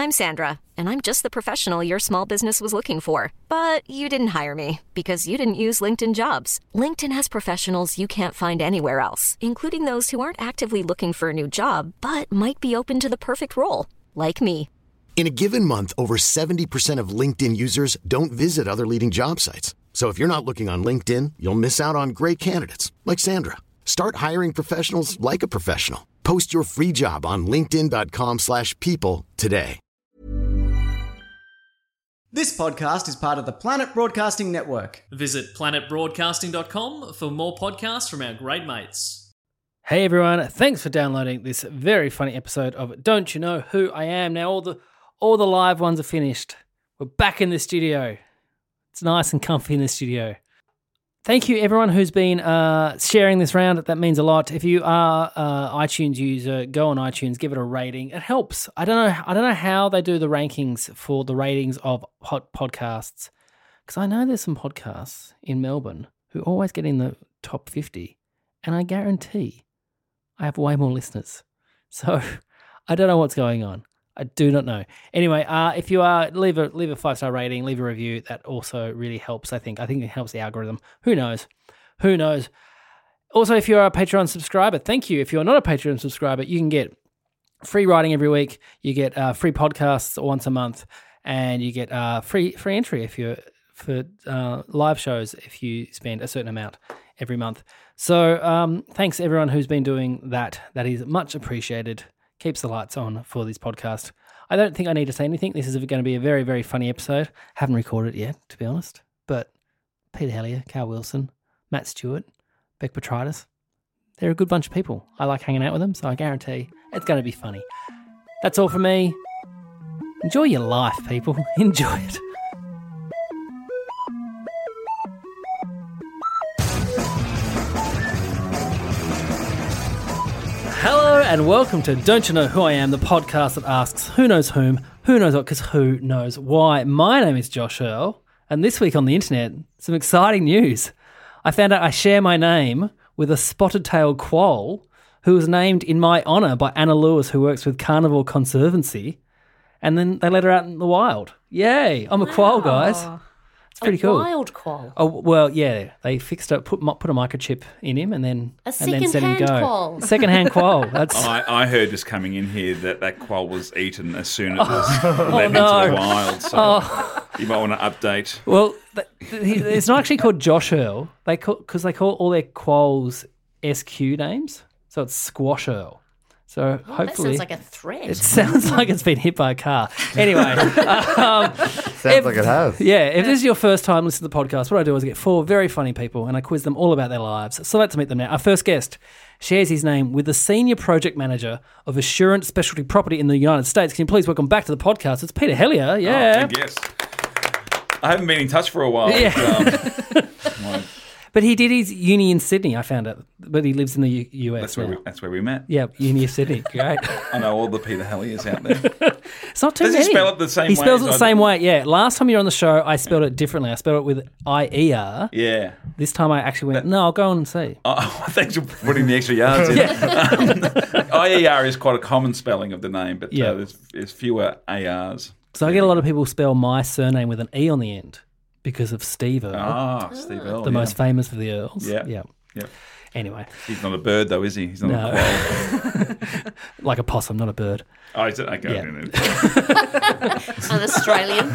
I'm Sandra, and I'm just the professional your small business was looking for. But you didn't hire me because you didn't use LinkedIn Jobs. LinkedIn has professionals you can't find anywhere else, including those who aren't actively looking for a new job, but might be open to the perfect role, like me. In a given month, over 70% of LinkedIn users don't visit other leading job sites. So if you're not looking on LinkedIn, you'll miss out on great candidates like Sandra. Start hiring professionals like a professional. Post your free job on linkedin.com/people today. This podcast is part of the Planet Broadcasting Network. Visit planetbroadcasting.com for more podcasts from our great mates. Hey everyone, thanks for downloading this very funny episode of Don't You Know Who I Am? Now all the live ones are finished. We're back in the studio. It's nice and comfy in the studio. Thank you everyone who's been sharing this round. That means a lot. If you are an iTunes user, go on iTunes, give it a rating. It helps. I don't know how they do the rankings for the ratings of podcasts, because I know there's some podcasts in Melbourne who always get in the top 50, and I guarantee I have way more listeners. So I don't know what's going on. I do not know. Anyway, if you leave a 5-star rating, leave a review. That also really helps, I think. I think it helps the algorithm. Who knows? Also, if you're a Patreon subscriber, thank you. If you're not a Patreon subscriber, you can get free writing every week. You get free podcasts once a month, and you get free entry for live shows if you spend a certain amount every month. So thanks everyone who's been doing that. That is much appreciated. Keeps the lights on for this podcast. I don't think I need to say anything. This is going to be a very, very funny episode. Haven't recorded it yet, to be honest. But Peter Hellier, Carl Wilson, Matt Stewart, Beck Petrides, they're a good bunch of people. I like hanging out with them, so I guarantee it's going to be funny. That's all from me. Enjoy your life, people. Enjoy it. Hello and welcome to Don't You Know Who I Am, the podcast that asks who knows whom, who knows what, because who knows why. My name is Josh Earl, and this week on the internet, some exciting news. I found out I share my name with a spotted-tailed quoll who was named in my honour by Anna Lewis, who works with Carnivore Conservancy, and then they let her out in the wild. Yay! I'm a quoll, guys. It's pretty cool. A wild quoll. Oh, well, yeah. They fixed it, put a microchip in him and then set him go. Quoll. Second-hand quoll. That's I heard just coming in here that quoll was eaten as soon as it was let into the wild. So you might want to update. Well, it's not actually called Josh Earl. Because they call all their quolls SQ names. So it's Squash Earl. So hopefully... That sounds like a threat. It sounds like it's been hit by a car. Anyway. Sounds like it has. Yeah, if this is your first time listening to the podcast, what I do is I get 4 very funny people and I quiz them all about their lives. So let's meet them now. Our first guest shares his name with the Senior Project Manager of Assurant Specialty Property in the United States. Can you please welcome back to the podcast? It's Peter Hellier. Yeah. Yes. I haven't been in touch for a while. Yeah. But he did his uni in Sydney, I found out. But he lives in the US. That's where we met. Yeah, Uni of Sydney. Great. I know all the Peter Helliers out there. It's not too many. Does he spell it the same way? He spells it the same way, yeah. Last time you were on the show, I spelled it differently. I spelled it with I-E-R. Yeah. This time I actually went, no, I'll go and see. Oh, thanks for putting the extra yards in. I-E-R is quite a common spelling of the name, but there's fewer A-Rs. So I get a lot of people spell my surname with an E on the end. Because of Steve Earle. Ah, Steve Earle. The most famous of the Earls. Yeah. Anyway. He's not a bird, though, is he? He's not a quoll. Like a possum, not a bird. Oh, is it? Okay. Yeah. An Australian.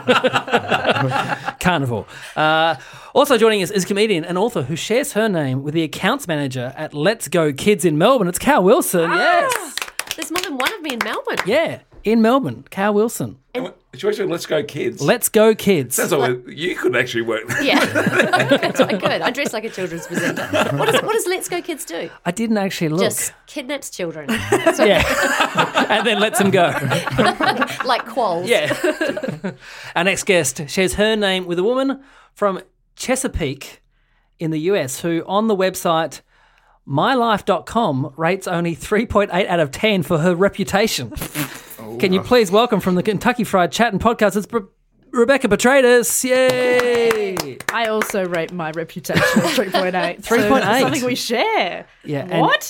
Carnivore. Also joining us is a comedian and author who shares her name with the accounts manager at Let's Go Kids in Melbourne. It's Carl Wilson. Yes. There's more than one of me in Melbourne. Yeah, in Melbourne. Carl Wilson. Let's Go Kids. Let's Go Kids. Sounds like you could actually work. Yeah, that's what I could. I dress like a children's presenter. What does Let's Go Kids do? I didn't actually look. Just kidnaps children. Yeah. And then lets them go. Like quolls. Yeah. Our next guest shares her name with a woman from Chesapeake in the US who on the website mylife.com rates only 3.8 out of 10 for her reputation. Can you please welcome from the Kentucky Fried Chat and Podcast, it's Rebecca Petrides. Yay! I also rate my reputation at 3.8. 3.8. Something we share. Yeah. What?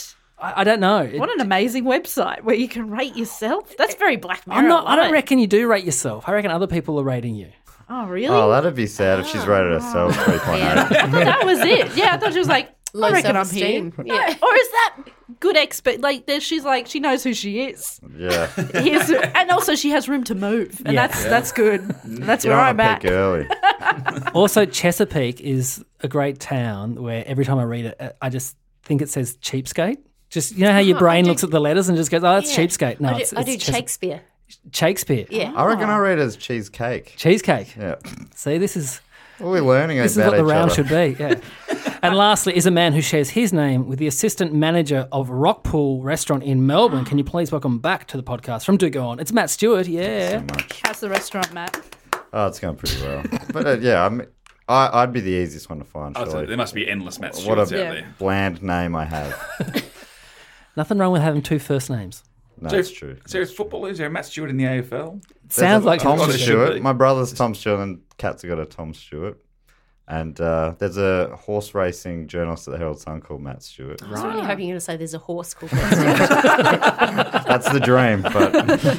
I don't know. What an amazing website where you can rate yourself. That's very Black Mirror. I don't reckon you do rate yourself. I reckon other people are rating you. Oh, really? Oh, that'd be sad if she's rated herself 3.8. That was it. Yeah, I thought she was like, Low I reckon I'm here. self-esteem. No, Yeah. or is that good expert? Like, she's like, she knows who she is. Yeah. And also she has room to move. And Yeah. that's good. That's You where don't I'm want at. to peak early. Also, Chesapeake is a great town where every time I read it, I just think it says cheapskate. Just, you know how your brain looks at the letters and just goes, oh, it's Yeah. cheapskate. No, I do it's Shakespeare. Shakespeare. Yeah. I reckon I rate it as cheesecake. Cheesecake. Yeah. See, this is What are we learning this is about what the each round other? should be. Yeah. And lastly, is a man who shares his name with the assistant manager of Rockpool Restaurant in Melbourne. Can you please welcome back to the podcast from Do Go On? It's Matt Stewart. Yeah. How's the restaurant, Matt? Oh, it's going pretty well. But yeah, I'd be the easiest one to find, Oh, so surely. there must be endless Matt What Stewarts a out there. bland name I have. Nothing wrong with having two first names. No, So that's true. So is football, is there a Matt Stewart in the AFL? Sounds like Tom Oh, there should Stewart. be. My brother's Tom Stewart and Kat's got a Tom Stewart. And there's a horse racing journalist at the Herald Sun called Matt Stewart. I was really hoping you were going to say there's a horse called Matt Stewart. That's the dream. But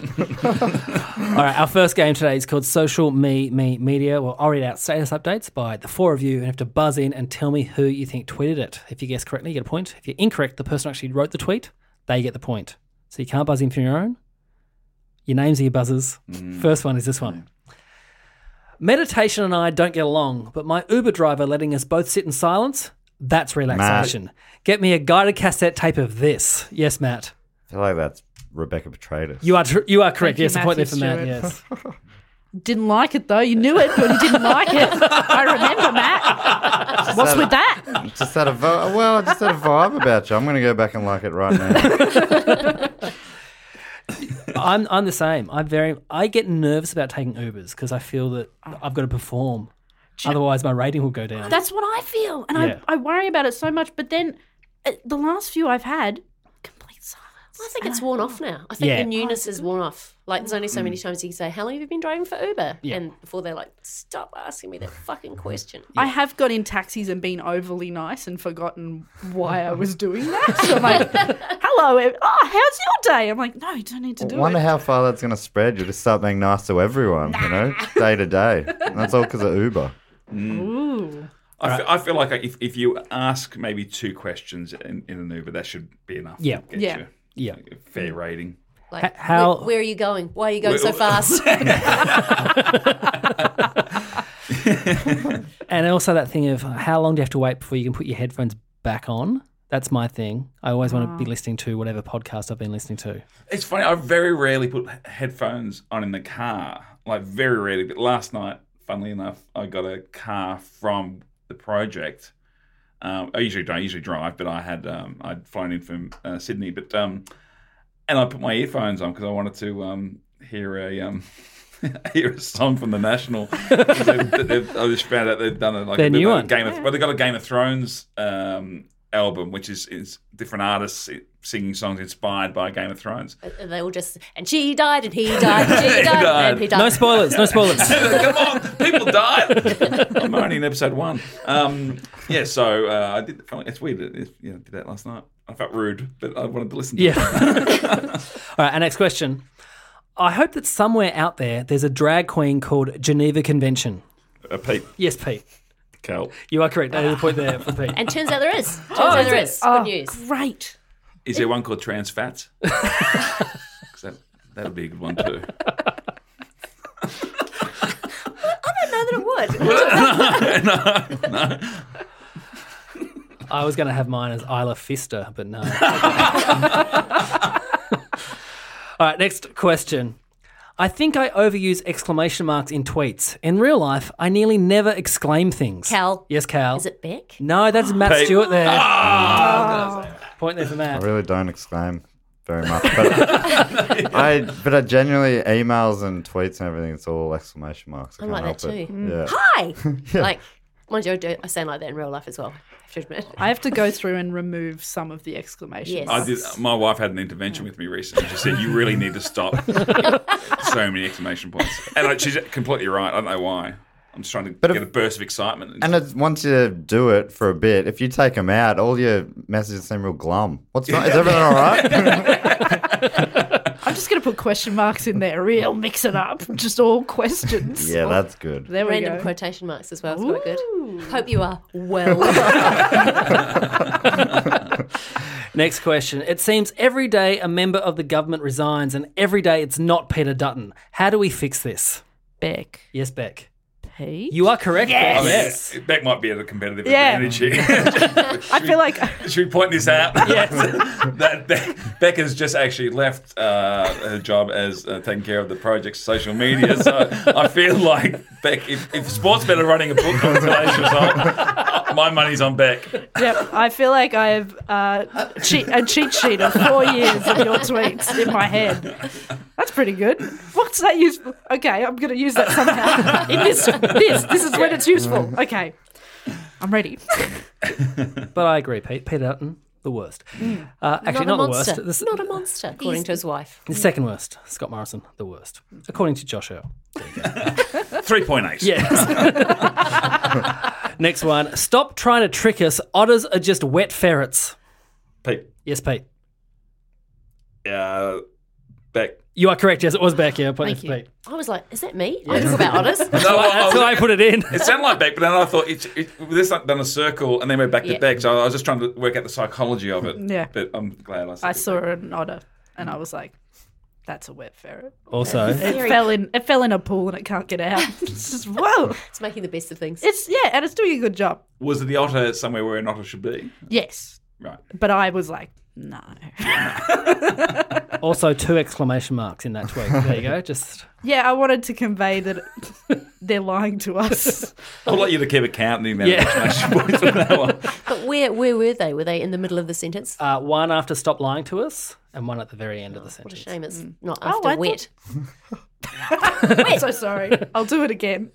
All right, our first game today is called Social Media. Well, I'll read out status updates by the four of you and have to buzz in and tell me who you think tweeted it. If you guess correctly, you get a point. If you're incorrect, the person who actually wrote the tweet, they get the point. So you can't buzz in from your own. Your names are your buzzers. First one is this one. Meditation and I don't get along, but my Uber driver letting us both sit in silence, that's relaxation. Get me a guided cassette tape of this. Yes, Matt. I feel like that's Rebecca Petratus. You are correct. you, Yes, a point there for Matthew Matt. Stewart. Yes. Didn't like it though. You knew it, but you didn't like it. I remember, Matt. What's with that? Just had a vibe about you. I'm going to go back and like it right now. I'm the same. I get nervous about taking Ubers because I feel that I've got to perform. Otherwise, my rating will go down. That's what I feel. And Yeah. I worry about it so much. But then the last few I've had, complete silence. I think it's worn off now. I think Yeah. the newness is worn off. Like, there's only so many times you can say, how long have you been driving for Uber? Yeah. And before they're like, stop asking me that fucking question. I have got in taxis and been overly nice and forgotten why I was doing that. So I'm like, hello, how's your day? I'm like, no, you don't need to do Wonder it. how far that's going to spread. You'll just start being nice to everyone, day to day. And that's all because of Uber. Ooh. I feel like if you ask maybe two questions in an Uber, that should be enough. Yeah. To get Yeah. you Yeah. a fair rating. Like, how- where are you going? Why are you going so fast? And also that thing of how long do you have to wait before you can put your headphones back on? That's my thing. I always want to be listening to whatever podcast I've been listening to. It's funny. I very rarely put headphones on in the car. Like very rarely. But last night, funnily enough, I got a car from the project. I usually don't. I usually drive, but I'd flown in from Sydney. But and I put my earphones on because I wanted to hear a song from the National. I just found out they've done Their new one. They got a Game of Thrones album, which is different artists singing songs inspired by Game of Thrones. They all just, and she died, and he died, and she died, and he died. No spoilers. No spoilers. Come on, people died. I'm only in episode 1. So I did. It's weird. I did that last night. I felt rude, but I wanted to listen to it. All right, our next question. I hope that somewhere out there there's a drag queen called Geneva Convention. Pete, Yes, Pete. Cal. You are correct. There's a point there for Pete. And turns out there is. There is. Good news. Great. Is there one called Trans Fats? 'Cause that would be a good one too. I didn't know that it would. No. I was going to have mine as Isla Fister, but no. All right, next question. I think I overuse exclamation marks in tweets. In real life, I nearly never exclaim things. Cal. Yes, Cal. Is it Beck? No, that's Matt Pete. Stewart there. Point there for I Matt. really don't exclaim very much. But I genuinely, emails and tweets and everything, it's all exclamation marks. I I'm can't like that help too. it. Yeah. Hi. Like, mind you, I sound like that in real life as well. I have to admit. I have to go through and remove some of the exclamations. Yes. I did. My wife had an intervention with me recently. She said, "You really need to stop." So many exclamation points, and she's completely right. I don't know why. I'm just trying to But get a burst of excitement. And once you do it for a bit, if you take them out, all your messages seem real glum. What's wrong? Is everything all right? I'm just going to put question marks in there. Real mix it up. Just all questions. Yeah, that's good. There we Random go. quotation marks as well. It's quite good. Hope you are well. Next question. It seems every day a member of the government resigns and every day it's not Peter Dutton. How do we fix this? Beck. Yes, Beck. Pete? You are correct, Beck. I mean, Yes. Beck might be at a competitive Yeah. advantage here. I feel like Should we point this out? Yes. that Beck has just actually left her job as taking care of the project's social media. So I feel like Beck, if Sportsbet are running a book on today's result, my money's on Beck. I feel like I have a cheat sheet of 4 years of your tweets in my head. That's pretty good. What's that useful? Okay, I'm going to use that somehow. In this is when it's useful. Okay, I'm ready. But I agree, Pete. Peter Dutton, the worst. Actually, not a the monster. worst. Not a monster, according to his wife. The second worst. Scott Morrison, the worst. According to Josh Earl. 3.8. Yes. Next one. Stop trying to trick us. Otters are just wet ferrets. Pete. Yes, Pete. Beck. You are correct. Yes, it was Beck. Yeah, point Thank it for you. Pete. I was like, is that me? I talk about otters. No, That's why I put it in. It sounded like Beck, but then I thought this done a circle and then went back to Yeah. Beck. So I was just trying to work out the psychology of it. Yeah. But I'm glad I said I it. saw an otter and I was like, that's a wet ferret. Also, It fell in a pool and it can't get out. It's just, whoa. It's making the best of things. And it's doing a good job. Was it the otter somewhere where an otter should be? Yes. Right. But I was like, no. also 2 exclamation marks in that tweet. There you go. Just Yeah, I wanted to convey that they're lying to us. I'd like you to keep a count in the amount Yeah. of exclamation points on that one. But where were they? Were they in the middle of the sentence? one after stop lying to us and one at the very end of the What a sentence. shame it's not Oh, after I wet. I'm so sorry. I'll do it again.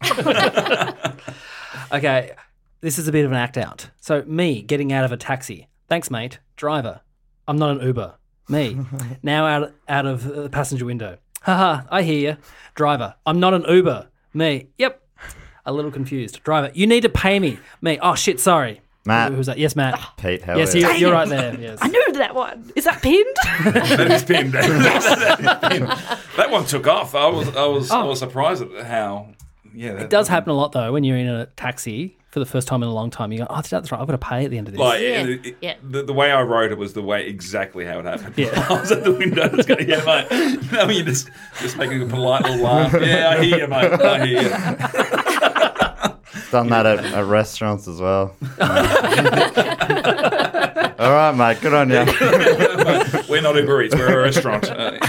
Okay, this is a bit of an act out. So me getting out of a taxi. Thanks, mate. Driver. I'm not an Uber. Me. Now out of the passenger window. Haha, I hear you. Driver. I'm not an Uber. Me. Yep. A little confused. Driver. You need to pay me. Me. Oh, shit, sorry. Matt. Who's that? Yes, Matt. Pete, hell Yes, yeah. you're right there. Yes. I knew that one. Is that pinned? That is pinned. That one took off. I was surprised at how. Yeah, It does happen a lot, though, when you're in a taxi for the first time in a long time. You go, oh, that's right. I've got to pay at the end of this. Like Yeah. the way I wrote it was the way exactly how it happened. Yeah. I was at the window, just going, "Yeah, mate." You know, you just making a polite little laugh. Yeah, I hear you, mate. I hear you. Done that at restaurants as well. All right, mate. Good on you. We're not Uber Eats. We're a restaurant.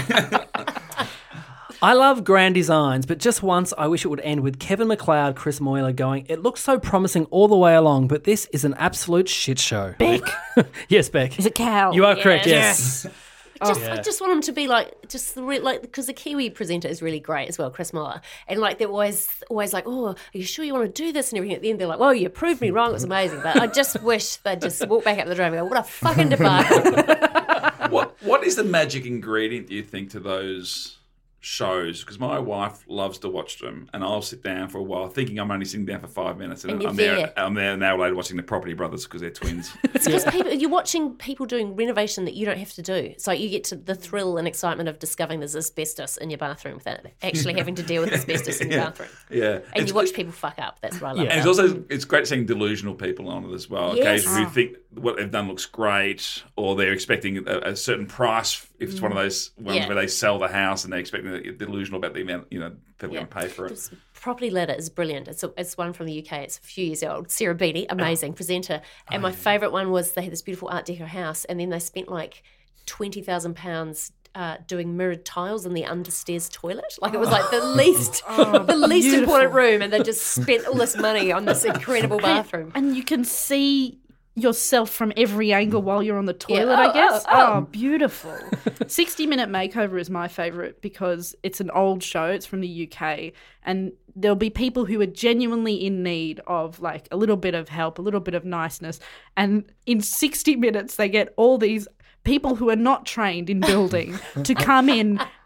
I love grand designs, but just once I wish it would end with Kevin McLeod, Chris Moyler going, it looks so promising all the way along, but this is an absolute shit show. Beck. Yes, Beck. Is it Cal? You are correct, yes. I just want him to be like, because the Kiwi presenter is really great as well, Chris Muller. And like, they're always like, oh, are you sure you want to do this? And everything. At the end, they're like, well, you proved me wrong. It was amazing. But I just wish they'd just walk back up the drive and go, what a fucking debacle. What is the magic ingredient, do you think, to those shows? Because my wife loves to watch them, and I'll sit down for a while thinking I'm only sitting down for 5 minutes, and you're I'm there. an hour later watching the Property Brothers because they're twins. It's because you're watching people doing renovation that you don't have to do. So you get to the thrill and excitement of discovering there's asbestos in your bathroom without actually having to deal with asbestos in your bathroom. Yeah, And you watch people fuck up. That's what I love. Yeah. And it's great seeing delusional people on it as well. Yes. Occasionally, who think what they've done looks great, or they're expecting a certain price. If it's one of those ones Yeah. where they sell the house and they're expecting delusional about the amount, people are going to pay for it. Property Ladder is brilliant. It's one from the UK. It's a few years old. Sarah Beatty, amazing presenter. And my favourite one was they had this beautiful Art Deco house, and then they spent like £20,000 doing mirrored tiles in the understairs toilet. Like it was like the least important room, and they just spent all this money on this incredible bathroom. And you can see yourself from every angle while you're on the toilet, Yeah. I guess. Oh. Oh, beautiful. 60 Minute Makeover is my favourite because it's an old show. It's from the UK, and there'll be people who are genuinely in need of like a little bit of help, a little bit of niceness. And in 60 minutes, they get all these people who are not trained in building to come in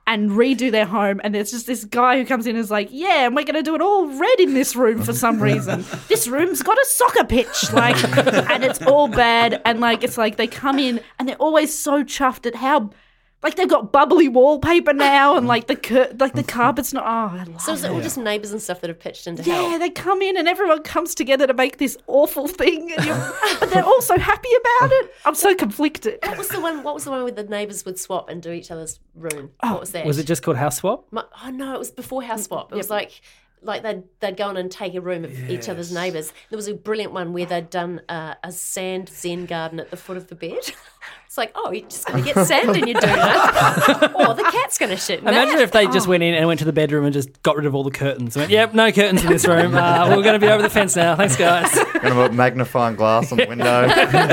and redo their home. And there's just this guy who comes in and is like, yeah, and we're going to do it all red in this room for some reason. This room's got a soccer pitch, like, and it's all bad. And like, it's like they come in and they're always so chuffed at how, like, they've got bubbly wallpaper now, and like the carpet's not. Oh, I love So is it all just neighbours and stuff that have pitched into Yeah, hell? they come in and everyone comes together to make this awful thing, and but they're all so happy about it. I'm so conflicted. What was the one where the neighbours would swap and do each other's room? What was that? Was it just called House Swap? Oh no, it was before House Swap. It was like they'd go on and take a room of each other's neighbours. There was a brilliant one where they'd done a sand zen garden at the foot of the bed. It's like, oh, you're just going to get sand in your doona, or the cat's going to shit in Imagine that. if they just went in and went to the bedroom and just got rid of all the curtains. Went, yep, no curtains in this room. We're going to be over the fence now. Thanks, guys. Going to put magnifying glass on the window.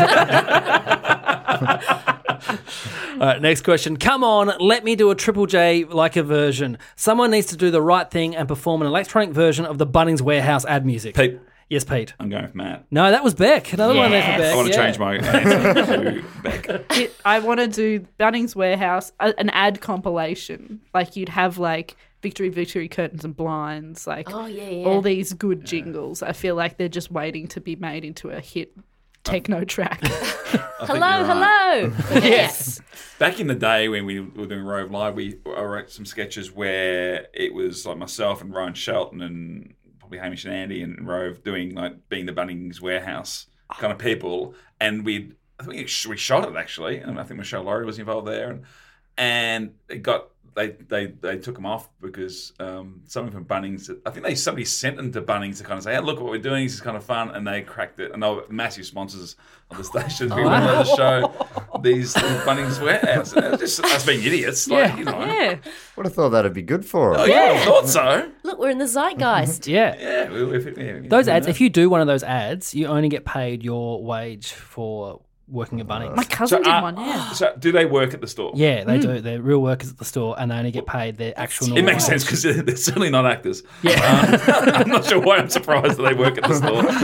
All right, next question. Come on, let me do a Triple J like a version. Someone needs to do the right thing and perform an electronic version of the Bunnings Warehouse ad music. Pete. Yes, Pete. I'm going with Matt. No, that was Beck. Another one there for Beck. I want to yeah. change my answer to Beck. I want to do Bunnings Warehouse, an ad compilation. Like, you'd have like Victory curtains and blinds, like all these good jingles. I feel like they're just waiting to be made into a hit techno track. Hello. Yes. Back in the day when we were doing Rove Live, I wrote some sketches where it was like myself and Ryan Shelton and probably Hamish and Andy and Rove doing like being the Bunnings Warehouse kind of people, and I think we shot it actually, and I think Michelle Laurie was involved there, and it got. They took them off because someone from Bunnings, I think somebody sent them to Bunnings to kind of say, hey, look what we're doing, this is kind of fun, and they cracked it. And they were massive sponsors of the station. We wanted to show these Bunnings Warehouse. It was just us being idiots. Like, you know. Yeah. Would have thought that'd be good for Oh, us. yeah, I thought so. Look, we're in the zeitgeist. Yeah. Yeah. Those ads, if you do one of those ads, you only get paid your wage for working at Bunnings. My cousin did one, yeah. So do they work at the store? Yeah, they do. They're real workers at the store, and they only get paid their actual normal It makes wage. sense because they're certainly not actors. Yeah. I'm not sure why I'm surprised that they work at the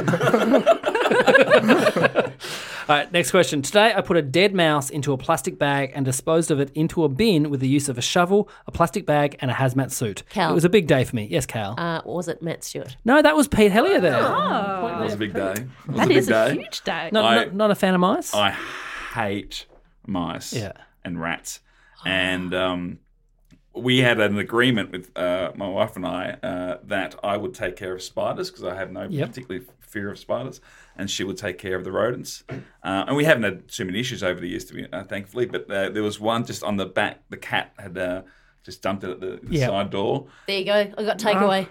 store. All right, next question. Today, I put a dead mouse into a plastic bag and disposed of it into a bin with the use of a shovel, a plastic bag, and a hazmat suit. Cal. It was a big day for me. Yes, Cal. Or was it Matt Stewart? No, that was Pete Hellier there. That was a big day. That is a huge day. Not a fan of mice? I hate mice and rats. And we had an agreement with my wife and I that I would take care of spiders because I have no particular fear of spiders, and she would take care of the rodents. And we haven't had too many issues over the years, thankfully, but there was one just on the back. The cat had just dumped it at the side door. There you go. I got takeaway.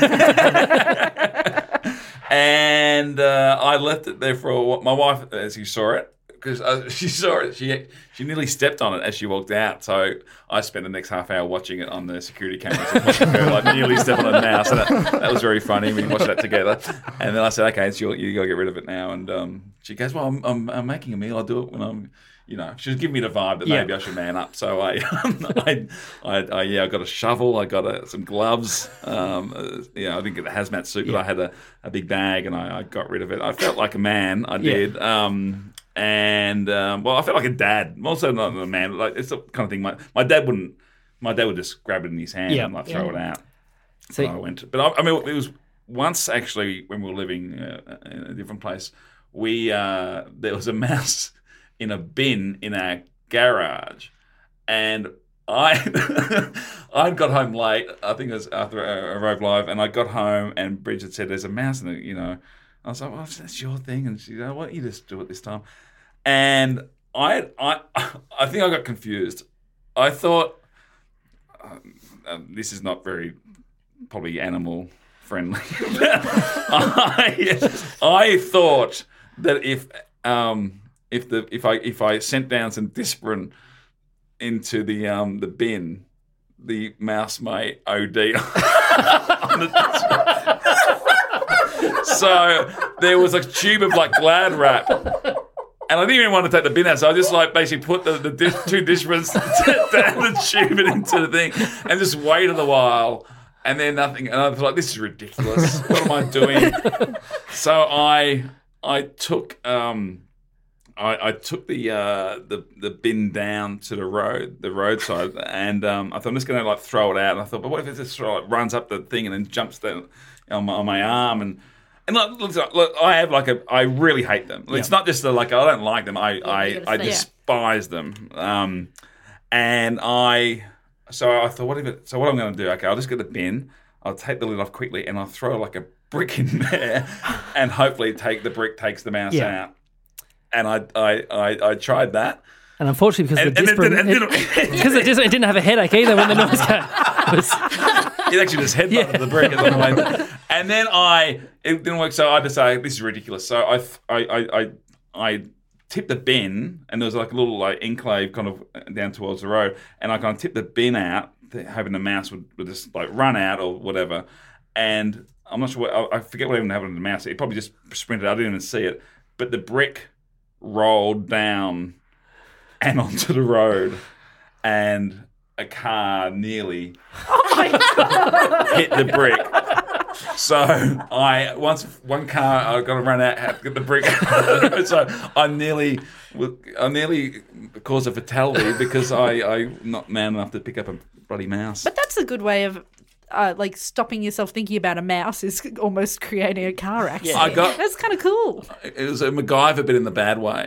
And I left it there for a while. My wife, as you saw it, because she saw it, she nearly stepped on it as she walked out. So I spent the next half hour watching it on the security cameras, and watching her like nearly step on a mouse. And that was very funny. We watched that together. And then I said, "Okay, so you got to get rid of it now." And she goes, "Well, I'm making a meal. I'll do it when I'm." You know, she was giving me the vibe that maybe I should man up. So I got a shovel, I got some gloves. I didn't get the hazmat suit, but I had a big bag, and I got rid of it. I felt like a man. I did. I felt like a dad. I'm also not a man. Like it's the kind of thing. My dad would just grab it in his hand and like throw it out. So I went. But I mean, it was once actually when we were living in a different place. There was a mouse in a bin in our garage, and I got home late. I think it was after I Rove Live, and I got home, and Bridget said, "There's a mouse in it." You know, I was like, "Well, that's your thing," and she said, "Why don't you just do it this time?" And I think I got confused. I thought this is not very probably animal friendly. I thought that if I sent down some Disprin into the bin, the mouse may OD on the Disprin. So there was a tube of like Glad wrap, and I didn't even want to take the bin out, so I just like basically put the two Disprins down the tube and into the thing, and just waited a while. And then nothing, and I was like, "This is ridiculous. What am I doing?" So I took. I took the bin down to the roadside, and I thought I'm just going to like throw it out. And I thought, but what if it just runs up the thing and then jumps down on my arm and look, I really hate them. It's not just I don't like them. I despise them. And so I thought, what I'm going to do? Okay, I'll just get the bin. I'll take the lid off quickly, and I'll throw like a brick in there, and hopefully the brick takes the mouse out. And I tried that. And unfortunately, because it didn't have a headache either when the noise came. It actually just headbutted the brick. And then it didn't work, so I decided this is ridiculous. So I tipped the bin, and there was like a little like enclave kind of down towards the road, and I kind of tipped the bin out, hoping the mouse would just like run out or whatever. And I'm not sure I forget what even happened to the mouse. It probably just sprinted. I didn't even see it, but the brick rolled down and onto the road, and a car nearly hit the brick. So I got to run out, have to get the brick. So I nearly caused a fatality because I'm not man enough to pick up a bloody mouse. But that's a good way of stopping yourself thinking about a mouse is almost creating a car accident. That's kind of cool. It was a MacGyver, but in the bad way.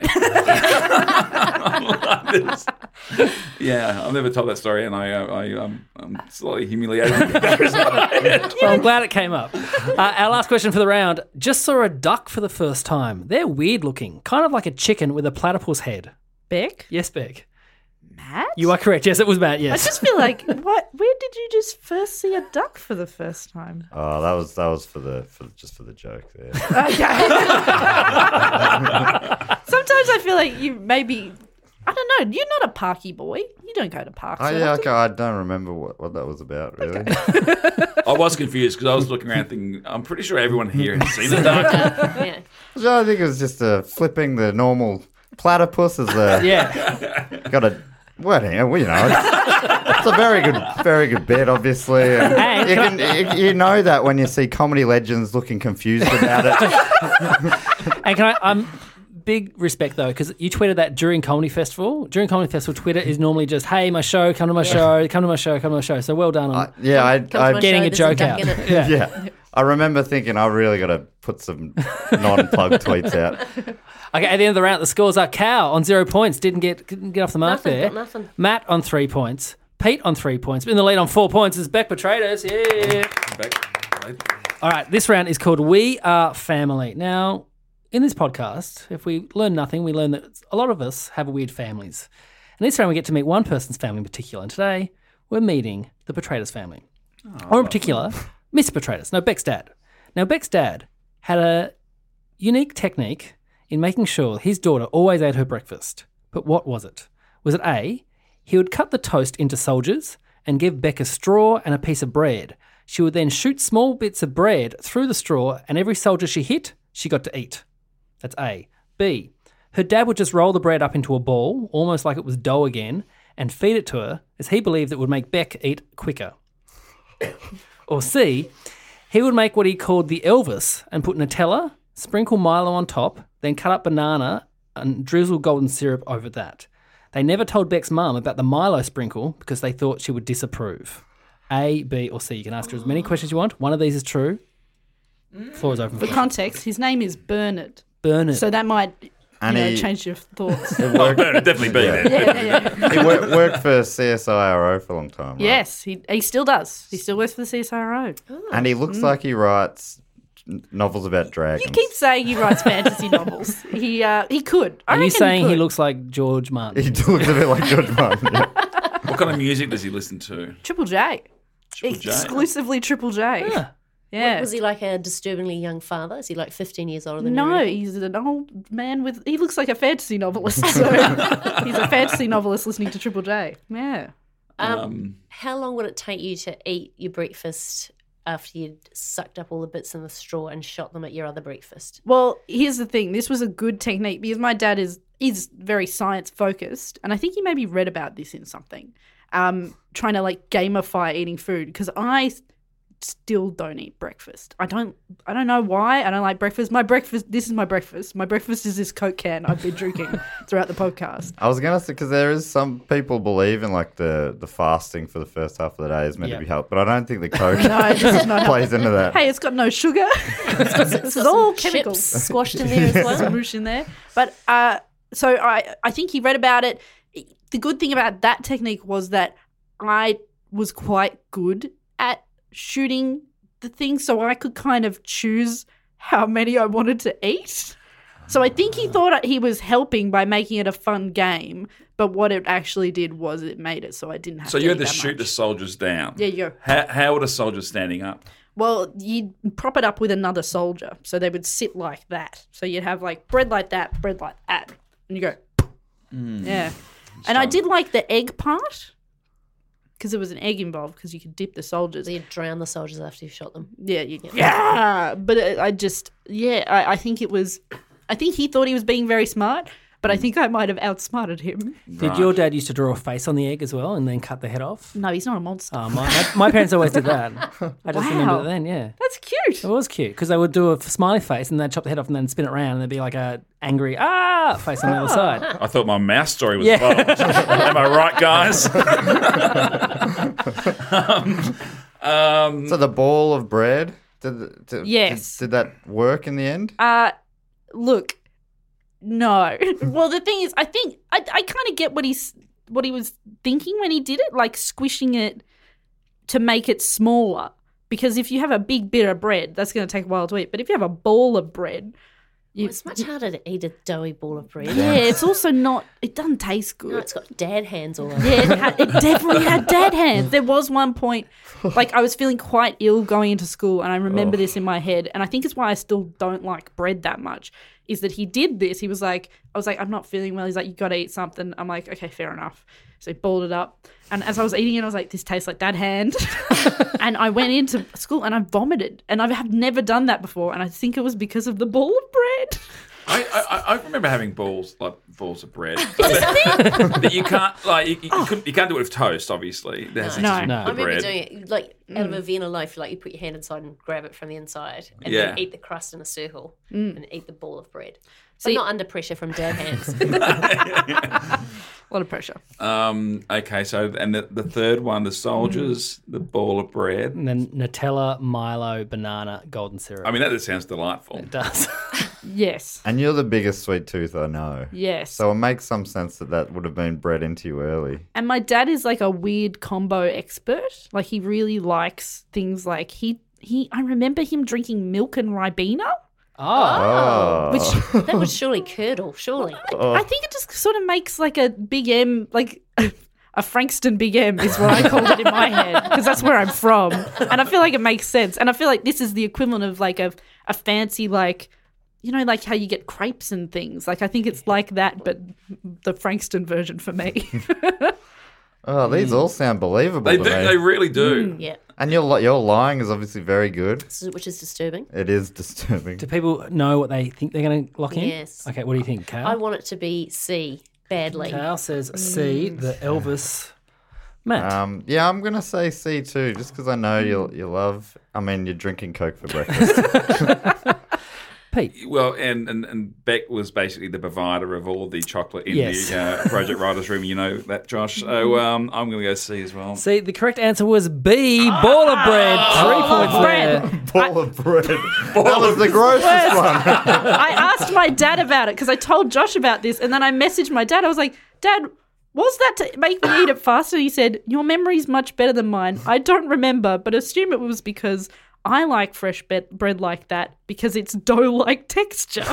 Yeah, I've never told that story, and I'm slightly humiliated. Well, I'm glad it came up. Our last question for the round. Just saw a duck for the first time. They're weird looking, kind of like a chicken with a platypus head. Beck? Yes, Beck. Matt? You are correct. Yes, it was Matt. Yes. I just feel like, where did you just first see a duck for the first time? Oh, that was just for the joke there. Okay. Sometimes I feel like you maybe, I don't know, you're not a parky boy. You don't go to parks. Oh yeah, okay. I don't remember what that was about really. Okay. I was confused because I was looking around thinking, I'm pretty sure everyone here has seen a duck. Yeah. So I think it was just flipping the normal platypus as got a. Well, you know, it's a very good bit, obviously. And you know that when you see comedy legends looking confused about it. And I'm big respect though, because you tweeted that during Comedy Festival. During Comedy Festival, Twitter is normally just, "Hey, my show, come to my show, come to my show, come to my show." So well done on I'm getting a joke out. Yeah. I remember thinking I really got to put some non-plug tweets out. Okay, at the end of the round, the scores are Cal on 0 points, didn't get off the mark there. Got nothing. Matt on 3 points. Pete on 3 points. In the lead on 4 points is Beck betrayed us. Yeah. All right, this round is called We Are Family. Now, in this podcast, if we learn nothing, we learn that a lot of us have weird families. And this round, we get to meet one person's family in particular. And today, we're meeting the Betrayed family. Or in particular, Miss Betrayed. No, Beck's dad. Now, Beck's dad had a unique technique in making sure his daughter always ate her breakfast. But what was it? Was it A, he would cut the toast into soldiers and give Beck a straw and a piece of bread. She would then shoot small bits of bread through the straw, and every soldier she hit, she got to eat. That's A. B, her dad would just roll the bread up into a ball, almost like it was dough again, and feed it to her, as he believed it would make Beck eat quicker. Or C, he would make what he called the Elvis and put Nutella, sprinkle Milo on top, then cut up banana and drizzle golden syrup over that. They never told Beck's mum about the Milo sprinkle because they thought she would disapprove. A, B, or C. You can ask her as many questions you want. One of these is true. Floor is open For context, his name is Bernard. Bernard. So that might change your thoughts. Bernard definitely be there. Yeah. He worked for CSIRO for a long time. Right? Yes, he still does. He still works for the CSIRO. And he looks like he writes novels about dragons. You keep saying he writes fantasy novels. He could. Are you saying he looks like George Martin? He looks a bit like George Martin. Yeah. What kind of music does he listen to? Triple J. Triple J. Exclusively Triple J. Yeah. Was he like a disturbingly young father? Is he like 15 years older than you? No, he's an old man he looks like a fantasy novelist. So he's a fantasy novelist listening to Triple J. Yeah. How long would it take you to eat your breakfast after you'd sucked up all the bits in the straw and shot them at your other breakfast? Well, here's the thing. This was a good technique because my dad is very science focused, and I think he maybe read about this in something, trying to like gamify eating food, because I still don't eat breakfast. I don't know why. I don't like breakfast. This is my breakfast. My breakfast is this Coke can I've been drinking throughout the podcast. I was going to say, because there is some people believe in like the fasting for the first half of the day is meant to be helped, but I don't think the Coke this is not plays into that. Hey, it's got no sugar. This is all chemicals. Chips squashed in there as well. Some moosh in there. But so I think he read about it. The good thing about that technique was that I was quite good at shooting the thing, so I could kind of choose how many I wanted to eat. So I think he thought he was helping by making it a fun game, but what it actually did was it made it so I didn't have to So you had eat to that shoot much. the soldiers down. Yeah, you go. How were the soldiers standing up? Well, you'd prop it up with another soldier, so they would sit like that. So you'd have like bread like that, and you go, yeah. And I did like the egg part because there was an egg involved because you could dip the soldiers. So you drown the soldiers after you've shot them. Yeah. But I think it was. I think he thought he was being very smart, but I think I might have outsmarted him. Did your dad used to draw a face on the egg as well and then cut the head off? No, he's not a monster. My parents always did that. I just remember Wow. it then, yeah. That's cute. It was cute because they would do a smiley face and they'd chop the head off and then spin it around and there'd be like a angry face on the other side. I thought my mouse story was bold. Am I right, guys? So the ball of bread, Yes. Did that work in the end? Look, no. Well, the thing is, I think I kind of get what he was thinking when he did it, like squishing it to make it smaller. Because if you have a big bit of bread, that's going to take a while to eat. But if you have a ball of bread, It's much harder to eat a doughy ball of bread. yeah, it's also not. It doesn't taste good. No, it's got dad hands all over. Yeah, it definitely had dad hands. There was one point, like I was feeling quite ill going into school, and I remember this in my head, and I think it's why I still don't like bread that much, is that he did this. He was like, I was like, I'm not feeling well. He's like, you got to eat something. I'm like, okay, fair enough. So he balled it up, and as I was eating it, I was like, this tastes like dad hand. And I went into school, and I vomited, and I have never done that before, and I think it was because of the ball of bread. I remember having balls of bread. That you can't you can't do it with toast, obviously. That has to do with I remember bread. doing it like out of a Vienna loaf. Like you put your hand inside and grab it from the inside, and then eat the crust in a circle and eat the ball of bread. But not under pressure from dad hands. A lot of pressure. Okay, so and the third one, the soldiers, the ball of bread. And then Nutella, Milo, banana, golden syrup. I mean, that just sounds delightful. It does. Yes. And you're the biggest sweet tooth I know. Yes. So it makes some sense that would have been bred into you early. And my dad is like a weird combo expert. Like he really likes things like I remember him drinking milk and Ribena. Oh. Which That was surely curdle, surely. I think it just sort of makes like a Big M, like a Frankston Big M is what I called it in my head because that's where I'm from. And I feel like it makes sense. And I feel like this is the equivalent of like a fancy like, you know, like how you get crepes and things. Like I think it's like that, but the Frankston version for me. Oh, these all sound believable They to do. me. They really do. Yeah, And your lying is obviously very good. which is disturbing. It is disturbing. Do people know what they think they're going to lock in? Yes. Okay, what do you think, Cal? I want it to be C, badly. Cal says C, the Elvis. Matt. Yeah, I'm gonna say C too, just because I know you love. I mean, you're drinking Coke for breakfast. Pete. Well, and Beck was basically the provider of all the chocolate in Yes. the Project Writers Room. You know that, Josh. So I'm going to go C as well. See, the correct answer was B, ball of bread. 3 points there. Ball of bread. That was the grossest one. I asked my dad about it because I told Josh about this, and then I messaged my dad. I was like, Dad, was that to make me eat it faster? He said, your memory's much better than mine. I don't remember, but assume it was because I like fresh bread like that because it's dough-like texture.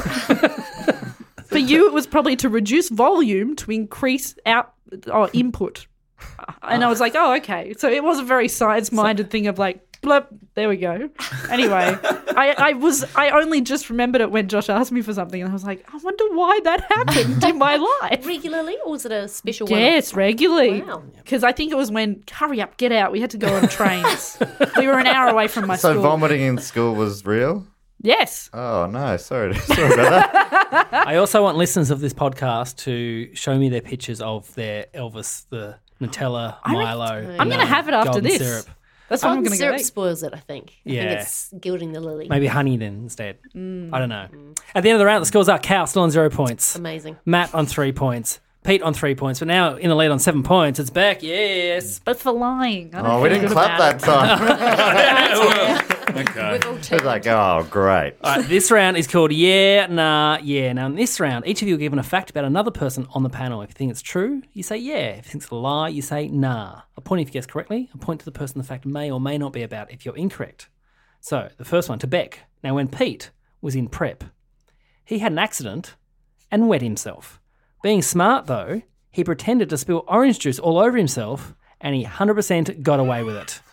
For you, it was probably to reduce volume to increase input. And I was like, oh, okay. So it was a very science-minded thing of like, blip, there we go. Anyway, I only just remembered it when Josh asked me for something, and I was like, I wonder why that happened in my life. Regularly, or was it a special one? Yes, regularly. Wow. Because I think it was when, hurry up, get out. We had to go on trains. We were an hour away from my So school. vomiting in school was real? Yes. Oh no, sorry about that. I also want listeners of this podcast to show me their pictures of their Elvis, the Nutella, Milo. I'm going to have it after golden this. syrup. That's what I'm going to syrup go eat. spoils it, I think. I Yeah. think it's gilding the lily. Maybe honey then instead. I don't know. At the end of the round, the scores are Cal still on 0 points. Amazing. Matt on 3 points. Pete on 3 points. But now in the lead on 7 points. It's Beck. Yes. But for lying. I don't Oh, we feel didn't good clap about that time. Okay. We've all It's turned. like, oh, great. All right, this round is called Yeah, Nah, Yeah. Now, in this round, each of you are given a fact about another person on the panel. If you think it's true, you say yeah. If you think it's a lie, you say nah. A point if you guess correctly, a point to the person the fact may or may not be about if you're incorrect. So, the first one to Beck. Now, when Pete was in prep, he had an accident and wet himself. Being smart, though, he pretended to spill orange juice all over himself and he 100% got away with it.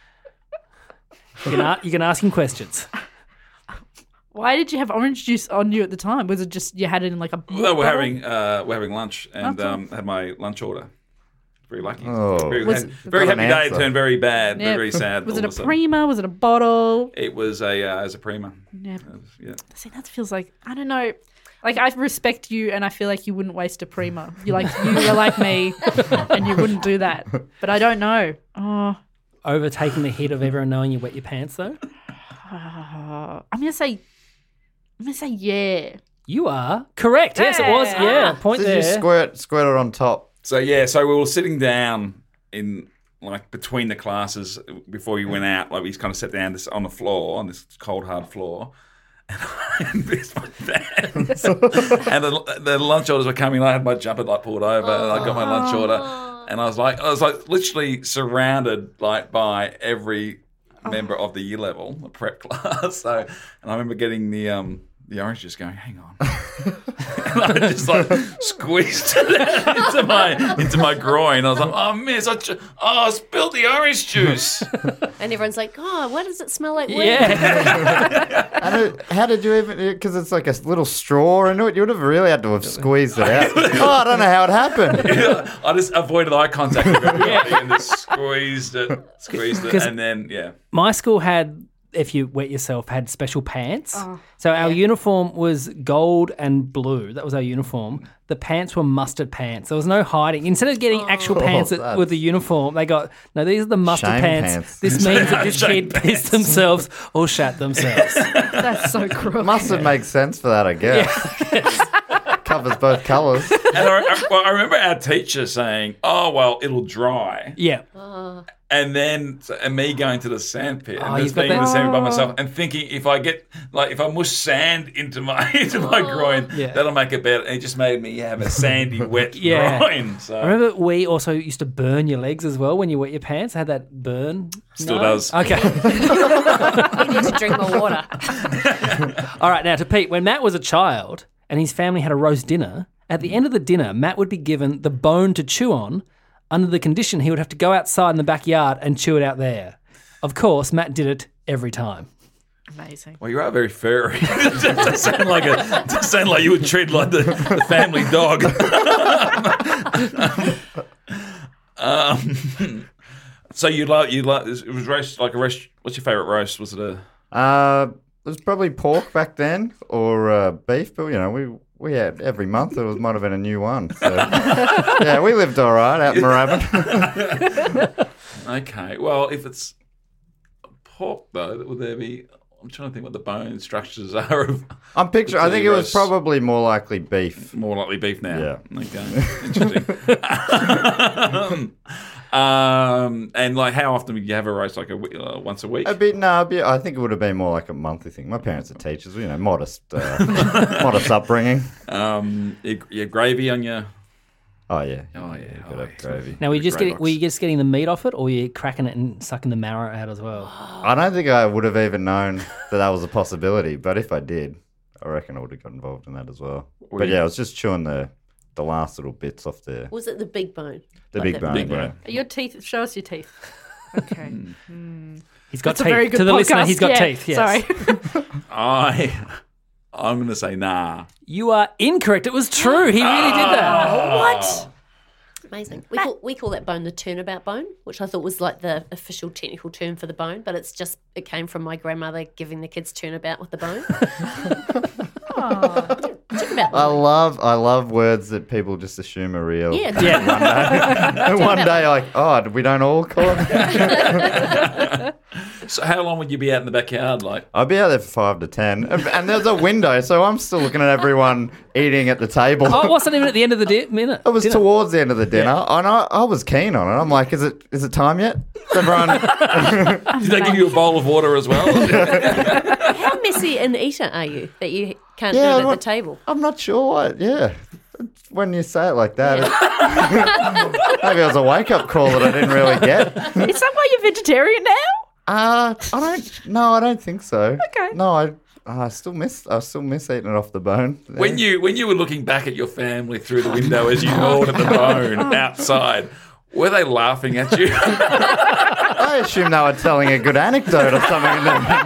You can ask him questions. Why did you have orange juice on you at the time? Was it just you had it in like a... Well, we're having lunch and had my lunch order. Very lucky. Oh. Very, Was- very Got an happy day. It answer. turned very bad. Yeah. Very sad. Was all it a of sudden. Prima? Was it a bottle? It was a Prima. Yeah. Yeah. See, that feels like, I don't know. Like, I respect you and I feel like you wouldn't waste a Prima. You were like me and you wouldn't do that. But I don't know. Oh, Overtaking the hit of everyone knowing you wet your pants, though? I'm gonna say yeah. You are correct. Yes, it was. Yeah, point Did you there. squirt it on top? So yeah, so we were sitting down in like between the classes before we went out. Like we kind of sat down on the floor, on this cold hard floor, and this my pants. And the lunch orders were coming. I had my jumper like pulled over, and I got my lunch order, and I was like literally surrounded like by every member of the year level, the prep class. So, and I remember getting the orange juice going, hang on. And I just like squeezed it into my groin. I was like, oh, miss, I spilled the orange juice. And everyone's like, oh, why does it smell like weed? Yeah. And how did you even? Because it's like a little straw into it. You would have really had to have squeezed it out. Oh, I don't know how it happened. I just avoided eye contact with everybody and just squeezed it, and then, yeah. My school had, if you wet yourself, had special pants. So our uniform was gold and blue. That was our uniform. The pants were mustard pants. There was no hiding. Instead of getting actual pants with the uniform, they got, no, these are the mustard Shame pants. pants. This means that this kid pissed themselves or shat themselves. That's so cruel. Mustard makes sense for that, I guess. Covers both colours. And I remember our teacher saying, oh, well, it'll dry. Yeah. And then me going to the sand pit and you've just got being in the that- sand pit by myself and thinking if I mush sand into my groin, Yeah. that'll make it better. And it just made me have a sandy, wet Yeah. groin. So I remember we also used to burn your legs as well when you wet your pants. Had that burn. Still No? does. Okay. You need to drink more water. All right, now to Pete. When Matt was a child and his family had a roast dinner, at the end of the dinner, Matt would be given the bone to chew on under the condition he would have to go outside in the backyard and chew it out there. Of course, Matt did it every time. Amazing. Well, you are very furry. It does sound like you would treat like the family dog. So you like it was roast like a roast. What's your favourite roast? Was it a? It was probably pork back then or beef, but we had every month it might have been a new one. So yeah, we lived all right out in Moorabbin. Okay, well if it's pork though, would there be? I'm trying to think what the bone structures are of. I'm picturing. I think it was roast. probably more likely beef. More likely beef now. Yeah. Okay. Interesting. And like, how often would you have a roast? Like once a week? I think it would have been more like a monthly thing. My parents are teachers, modest upbringing. Your gravy on your. Oh yeah. Oh yeah. Gotta have gravy. Now, were you Great just getting the meat off it, or were you cracking it and sucking the marrow out as well? I don't think I would have even known that was a possibility, but if I did, I reckon I would have got involved in that as well. But yeah, I was just chewing the last little bits off there. Was it the big bone? The big bone. big yeah. bone. Your teeth. Show us your teeth. Okay. He's got That's a teeth. very good To the podcast. listener, he's got Yeah, teeth. Yes. Sorry. I'm going to say nah. You are incorrect. It was true. He really did that. What? Amazing. We call that bone the turnabout bone, which I thought was like the official technical term for the bone, but it came from my grandmother giving the kids turnabout with the bone. Think about I love words that people just assume are real. Yeah. One day, like, oh, we don't all call it. So how long would you be out in the backyard? Like, I'd be out there for 5 to 10, and there's a window, so I'm still looking at everyone eating at the table. Oh, it wasn't even at the end of the minute. It was towards the end of the dinner, and I was keen on it. I'm like, is it time yet? Is everyone? did they give you a bowl of water as well? How messy an eater are you that you can't do it at the table? I'm not sure what. Yeah, when you say it like that, maybe it was a wake up call that I didn't really get. Is that why you're vegetarian now? I don't think so. Okay. No, I still miss eating it off the bone. When you were looking back at your family through the window as you gnawed at the bone outside, were they laughing at you? I assume they were telling a good anecdote or something.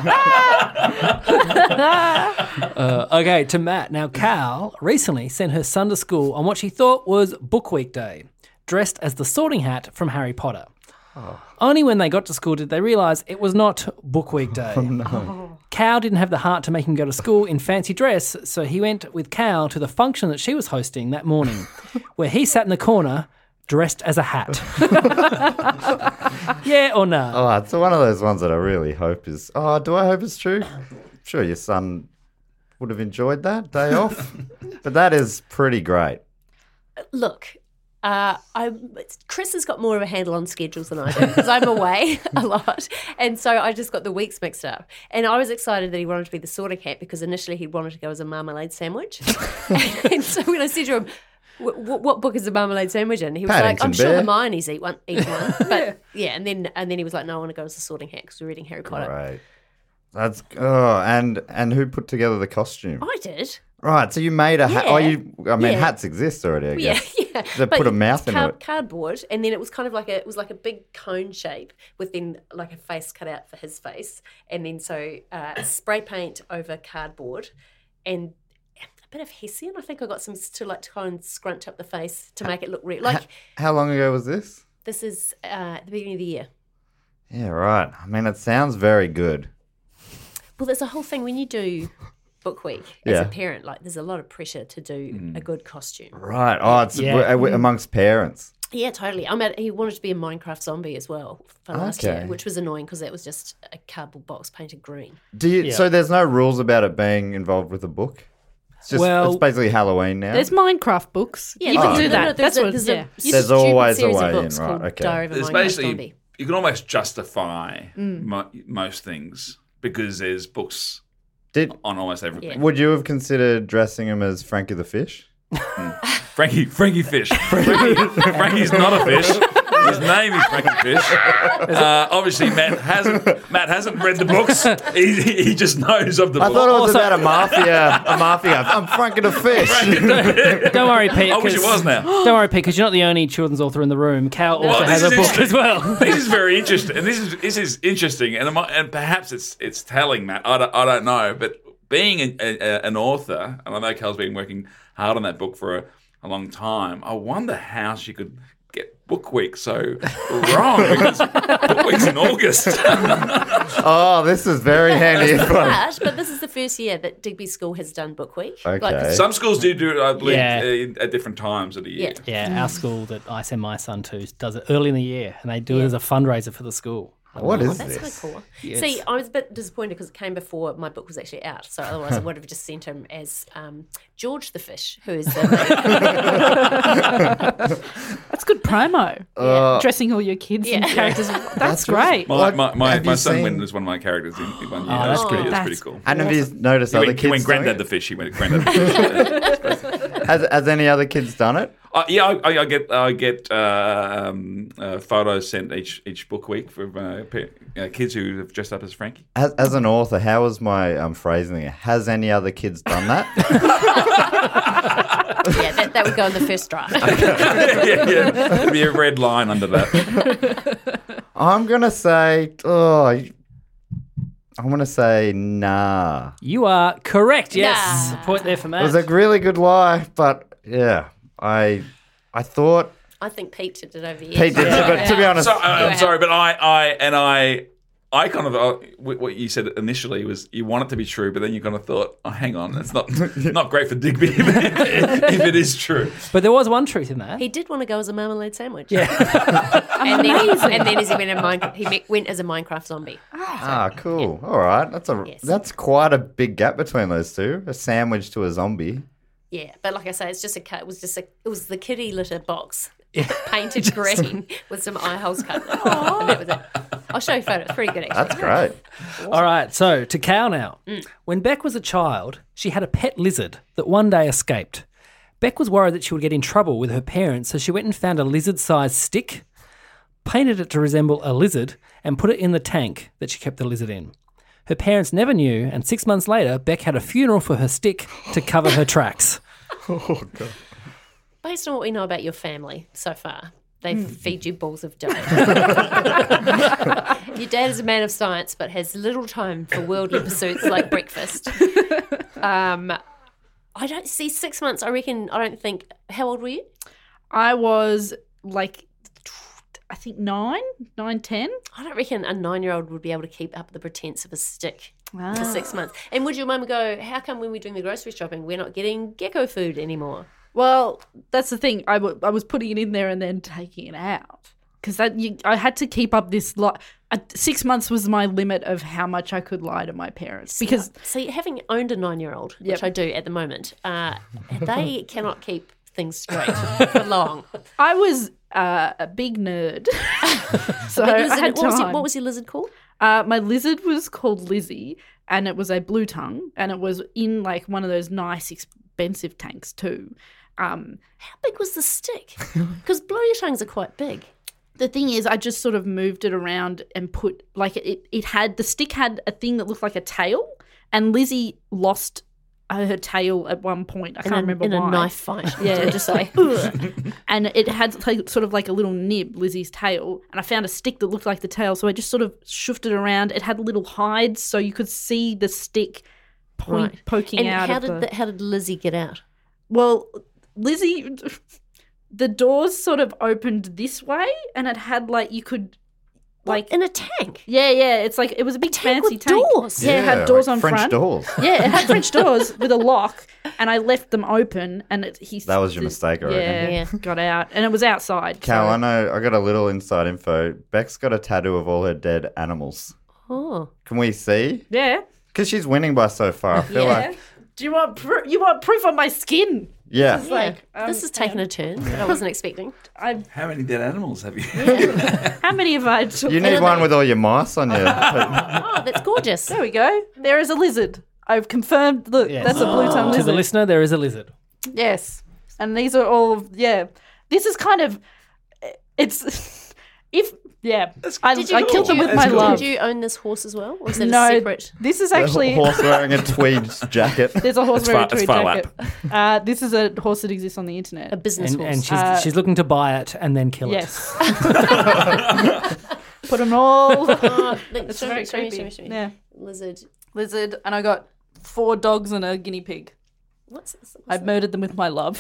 Okay, to Matt. Now, Cal recently sent her son to school on what she thought was Book Week Day, dressed as the Sorting Hat from Harry Potter. Oh. Only when they got to school did they realise it was not Book Week Day. Oh, no. Cal didn't have the heart to make him go to school in fancy dress, so he went with Cal to the function that she was hosting that morning, where he sat in the corner dressed as a hat. Yeah or no? Oh, it's one of those ones that I really hope is... Oh, do I hope it's true? I'm sure your son would have enjoyed that day off. But that is pretty great. Look... Chris has got more of a handle on schedules than I do because I'm away a lot, and so I just got the weeks mixed up. And I was excited that he wanted to be the Sorting Hat because initially he wanted to go as a marmalade sandwich. And so when I said to him, "What book is the marmalade sandwich in?" He was Paddington like, "I'm sure Bear. Hermione's eat one." But and then he was like, "No, I want to go as the Sorting Hat because we're reading Harry Potter." Right. That's and who put together the costume? I did. Right, so you made a hat. Yeah. Oh, hats exist already, I guess. Yeah. They put a mouth into it. Cardboard, and then it was kind of like a big cone shape with then like a face cut out for his face, and then so spray paint over cardboard, and a bit of Hessian. I think I got some to kind of scrunch up the face to make it look real. Like how long ago was this? This is the beginning of the year. Yeah, right. I mean, it sounds very good. Well, there's a whole thing when you do Book Week as a parent. Like, there's a lot of pressure to do a good costume. Right. Oh, it's amongst parents. Yeah, totally. He wanted to be a Minecraft zombie as well for last year, which was annoying because that was just a cardboard box painted green. So there's no rules about it being involved with a book? It's just, it's basically Halloween now. There's Minecraft books. Yeah, you can do that. There's always a way in, right? Okay. Diary of a There's Minecraft basically zombie. you can almost justify most things because there's books on almost everything. Yeah. Would you have considered dressing him as Frankie the Fish? Frankie Fish. Frankie's not a fish. His name is Frankie Fish. Obviously, Matt hasn't read the books. He just knows of the book. I thought it was about a mafia. I'm Frankie the Fish. Don't worry, Pete. I wish it was now. Don't worry, Pete, because you're not the only children's author in the room. Cal also has a book as well. This is very interesting, and this is interesting, and perhaps it's telling, Matt. I don't know, but being an author, and I know Cal's been working hard on that book for a long time. I wonder how she could get Book Week so wrong because Book Week's in August. Oh, this is very handy. But this is the first year that Digby School has done Book Week. Okay. Some schools do it, I believe, at different times of the year. Yeah, our school that I send my son to does it early in the year, and they do it as a fundraiser for the school. What is that's this? Quite cool. Yes. See, I was a bit disappointed because it came before my book was actually out. So otherwise, I would have just sent him as George the Fish, who is the That's good promo. Dressing all your kids and characters. That's great. My son went as one of my characters in one year. That's good. That's pretty cool. And have you noticed other kids He went doing Grandad it? the Fish. He went Grandad the Fish. Has any other kids done it? I get photos sent each book week from kids who have dressed up as Frankie. As an author, how was my phrasing it? Has any other kids done that? that would go in the first draft. yeah. There'd be a red line under that. I'm gonna say nah. You are correct. Yes, Nah. point there for Matt. It was a really good lie, but yeah, I thought I think Pete did it over here. Pete did, but to be honest, I'm sorry, but I I kind of what you said initially was you want it to be true, but then you kind of thought, oh, hang on, it's not great for Digby if it is true. But there was one truth in that. He did want to go as a marmalade sandwich. Yeah. and then as he went as a Minecraft zombie. Cool. Yeah. All right, that's quite a big gap between those two. A sandwich to a zombie. Yeah, but like I say, it was the kitty litter box. Painted green with some eye holes cut. And that was it. I'll show you a photo. It's pretty good, actually. That's great. Awesome. All right, so to Cal now. When Beck was a child, she had a pet lizard that one day escaped. Beck was worried that she would get in trouble with her parents, so she went and found a lizard-sized stick, painted it to resemble a lizard, and put it in the tank that she kept the lizard in. Her parents never knew, and 6 months later, Beck had a funeral for her stick to cover her tracks. Oh, God. Based on what we know about your family so far, they feed you balls of dough. Your dad is a man of science but has little time for worldly pursuits like breakfast. I don't see 6 months. I don't think. How old were you? I was I think 9, 10. I don't reckon a 9-year-old would be able to keep up the pretense of a stick for 6 months. And would your mum go, how come when we're doing the grocery shopping, we're not getting gecko food anymore? Well, that's the thing. I was putting it in there and then taking it out because I had to keep up this 6 months was my limit of how much I could lie to my parents. Because having owned a 9-year-old, which I do at the moment, they cannot keep things straight for long. I was a big nerd, so I had time. What was your lizard called? My lizard was called Lizzie, and it was a blue tongue, and it was in like one of those nice expensive tanks too. How big was the stick? Because blue tongues are quite big. The thing is, I just sort of moved it around and put the stick had a thing that looked like a tail, and Lizzie lost her tail at one point. I can't remember why. In a knife fight. Yeah, just like, and it had sort of like a little nib, Lizzie's tail, and I found a stick that looked like the tail, so I just sort of shoofed it around. It had little hides, so you could see the stick poking out. And how did Lizzie get out? Well, Lizzie, the doors sort of opened this way, and it had you could. In a tank? Yeah. It's like, it was a big fancy tank. Doors. Yeah, it had doors on French front. doors. Yeah, it had French doors with a lock, and I left them open, and that was your mistake, I reckon. Yeah, got out, and it was outside. Cal, I know, I got a little inside info. Beck's got a tattoo of all her dead animals. Oh. Can we see? Yeah. Because she's winning by so far. I feel like. Do you want proof on my skin? Yeah. This is taking a turn that I wasn't expecting. How many dead animals have you? How many have I? You need one with all your mice on you. Oh, that's gorgeous. There we go. There is a lizard. I've confirmed. Look, that's a blue tongue lizard. To the listener, there is a lizard. Yes. And these are all, This is kind of, I killed them with my love. Did you own this horse as well? Or is it a separate? This is actually a horse wearing a tweed jacket. There's a horse wearing a tweed jacket. This is a horse that exists on the internet. A business horse. And she's looking to buy it and then kill it. Yes. Put them all. It's very creepy. Yeah. Lizard. And I got 4 dogs and a guinea pig. What's I've murdered them with my love.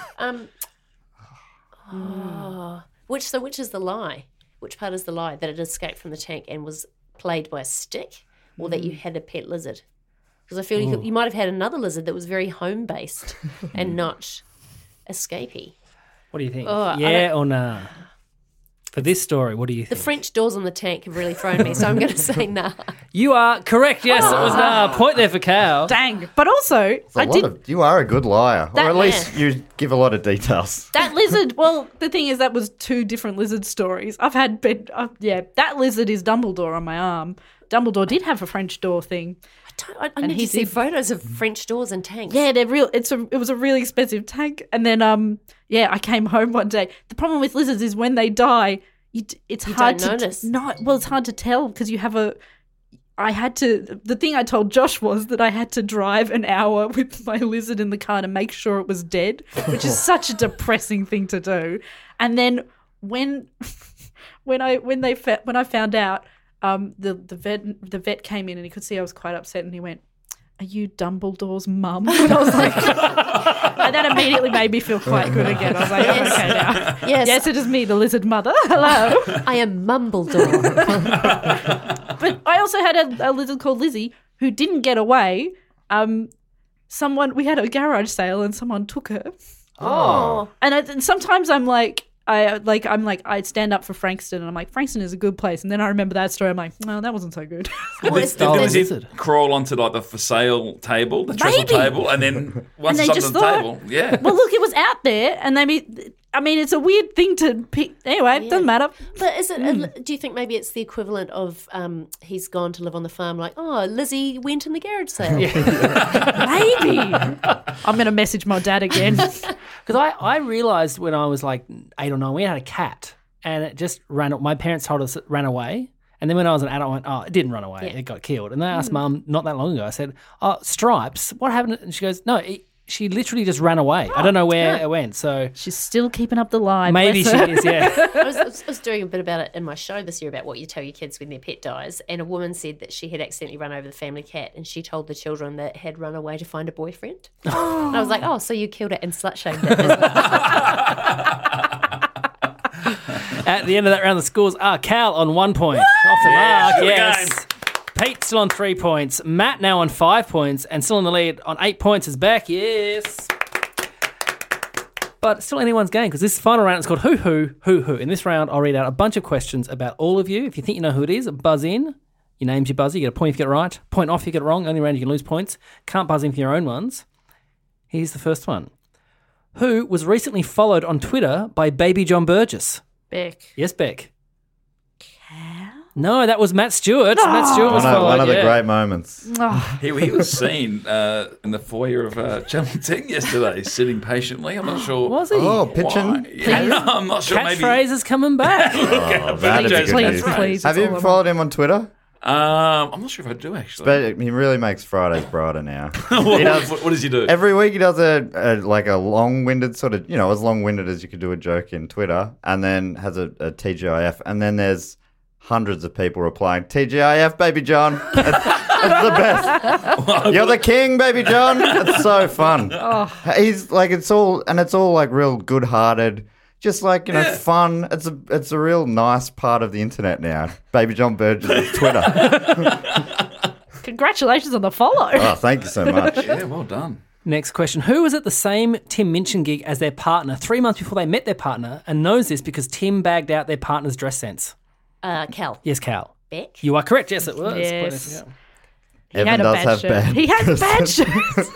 Which is the lie? Which part is the lie? That it escaped from the tank and was played by a stick, or that you had a pet lizard? Because I feel you might have had another lizard that was very home-based and not escapey. What do you think? Yeah or nah? For this story, what do you think? The French doors on the tank have really thrown me, so I'm going to say nah. You are correct. Yes, it was nah. Point there for Cal. Dang. But also, you are a good liar. Or at least you give a lot of details. That lizard, well, the thing is that was 2 different lizard stories. I've had, that lizard is Dumbledore on my arm. Dumbledore did have a French door thing. I need to see photos of French doors and tanks. Yeah, they're real. It was a really expensive tank. And then, I came home one day. The problem with lizards is when they die, it's hard to notice. It's hard to tell because the thing I told Josh was that I had to drive an hour with my lizard in the car to make sure it was dead, which is such a depressing thing to do. And then when I found out, the vet came in and he could see I was quite upset and he went, "Are you Dumbledore's mum?" And I was like, and that immediately made me feel quite good again. I was like, yes. Okay now. Yes, it is me, the lizard mother. Hello. I am Mumbledore. But I also had a lizard called Lizzie who didn't get away. We had a garage sale and someone took her. Oh. And sometimes I'm like, I stand up for Frankston and I'm like, Frankston is a good place. And then I remember that story. I'm like, no, that wasn't so good. Did it crawl onto like the for sale table, the trestle table, and then once it's under the table, Well, look, it was out there, and it's a weird thing to pick. Anyway, it doesn't matter. But is it? Do you think maybe it's the equivalent of he's gone to live on the farm? Like, oh, Lizzie went in the garage sale. Maybe. I'm going to message my dad again. Because I realised when I was like 8 or 9, we had a cat and it just ran. My parents told us it ran away. And then when I was an adult, I went, oh, it didn't run away. It got killed. And they asked Mum not that long ago. I said, oh, Stripes, what happened? And she goes, no, she literally just ran away. I don't know where it went. So she's still keeping up the lie. Maybe she is, yeah. I was doing a bit about it in my show this year about what you tell your kids when their pet dies. And a woman said that she had accidentally run over the family cat and she told the children that it had run away to find a boyfriend. And I was like, oh, so you killed it and slut-shamed it. At the end of that round, the scores are Cal on 1 point. Off the mark, yes. Pete still on 3 points. Matt now on 5 points and still in the lead on 8 points is Beck. Yes. But still anyone's game because this final round is called Who Who, Who Who. In this round, I'll read out a bunch of questions about all of you. If you think you know who it is, buzz in. Your name's your buzzer. You get a point if you get it right. Point off if you get it wrong. Only round you can lose points. Can't buzz in for your own ones. Here's the first one. Who was recently followed on Twitter by Baby John Burgess? Beck. Yes, Beck. Cal? No, that was Matt Stewart. No. Matt Stewart was followed. One of the great moments. He was seen in the foyer of Channel 10 yesterday, sitting patiently. I'm not sure. Was he? Oh, pitching. Yeah, I'm not sure. Catchphrases coming back. That is good news. Have you followed him on Twitter? I'm not sure if I do actually. But he really makes Fridays brighter now. What does he do? Every week he does a long-winded sort of, as long-winded as you could do a joke in Twitter, and then has a TGIF, and then there's hundreds of people replying, TGIF, Baby John. It's the best. You're the king, Baby John. It's so fun. He's like, it's all like real good-hearted. Just like, fun. It's a real nice part of the internet now. Baby John Burgess' Twitter. Congratulations on the follow. Oh, thank you so much. Yeah, well done. Next question. Who was at the same Tim Minchin gig as their partner 3 months before they met their partner and knows this because Tim bagged out their partner's dress sense? Cal. Yes, Cal. Beck. You are correct. Yes, it was. Yes. Evan does have bad He has bad shirts.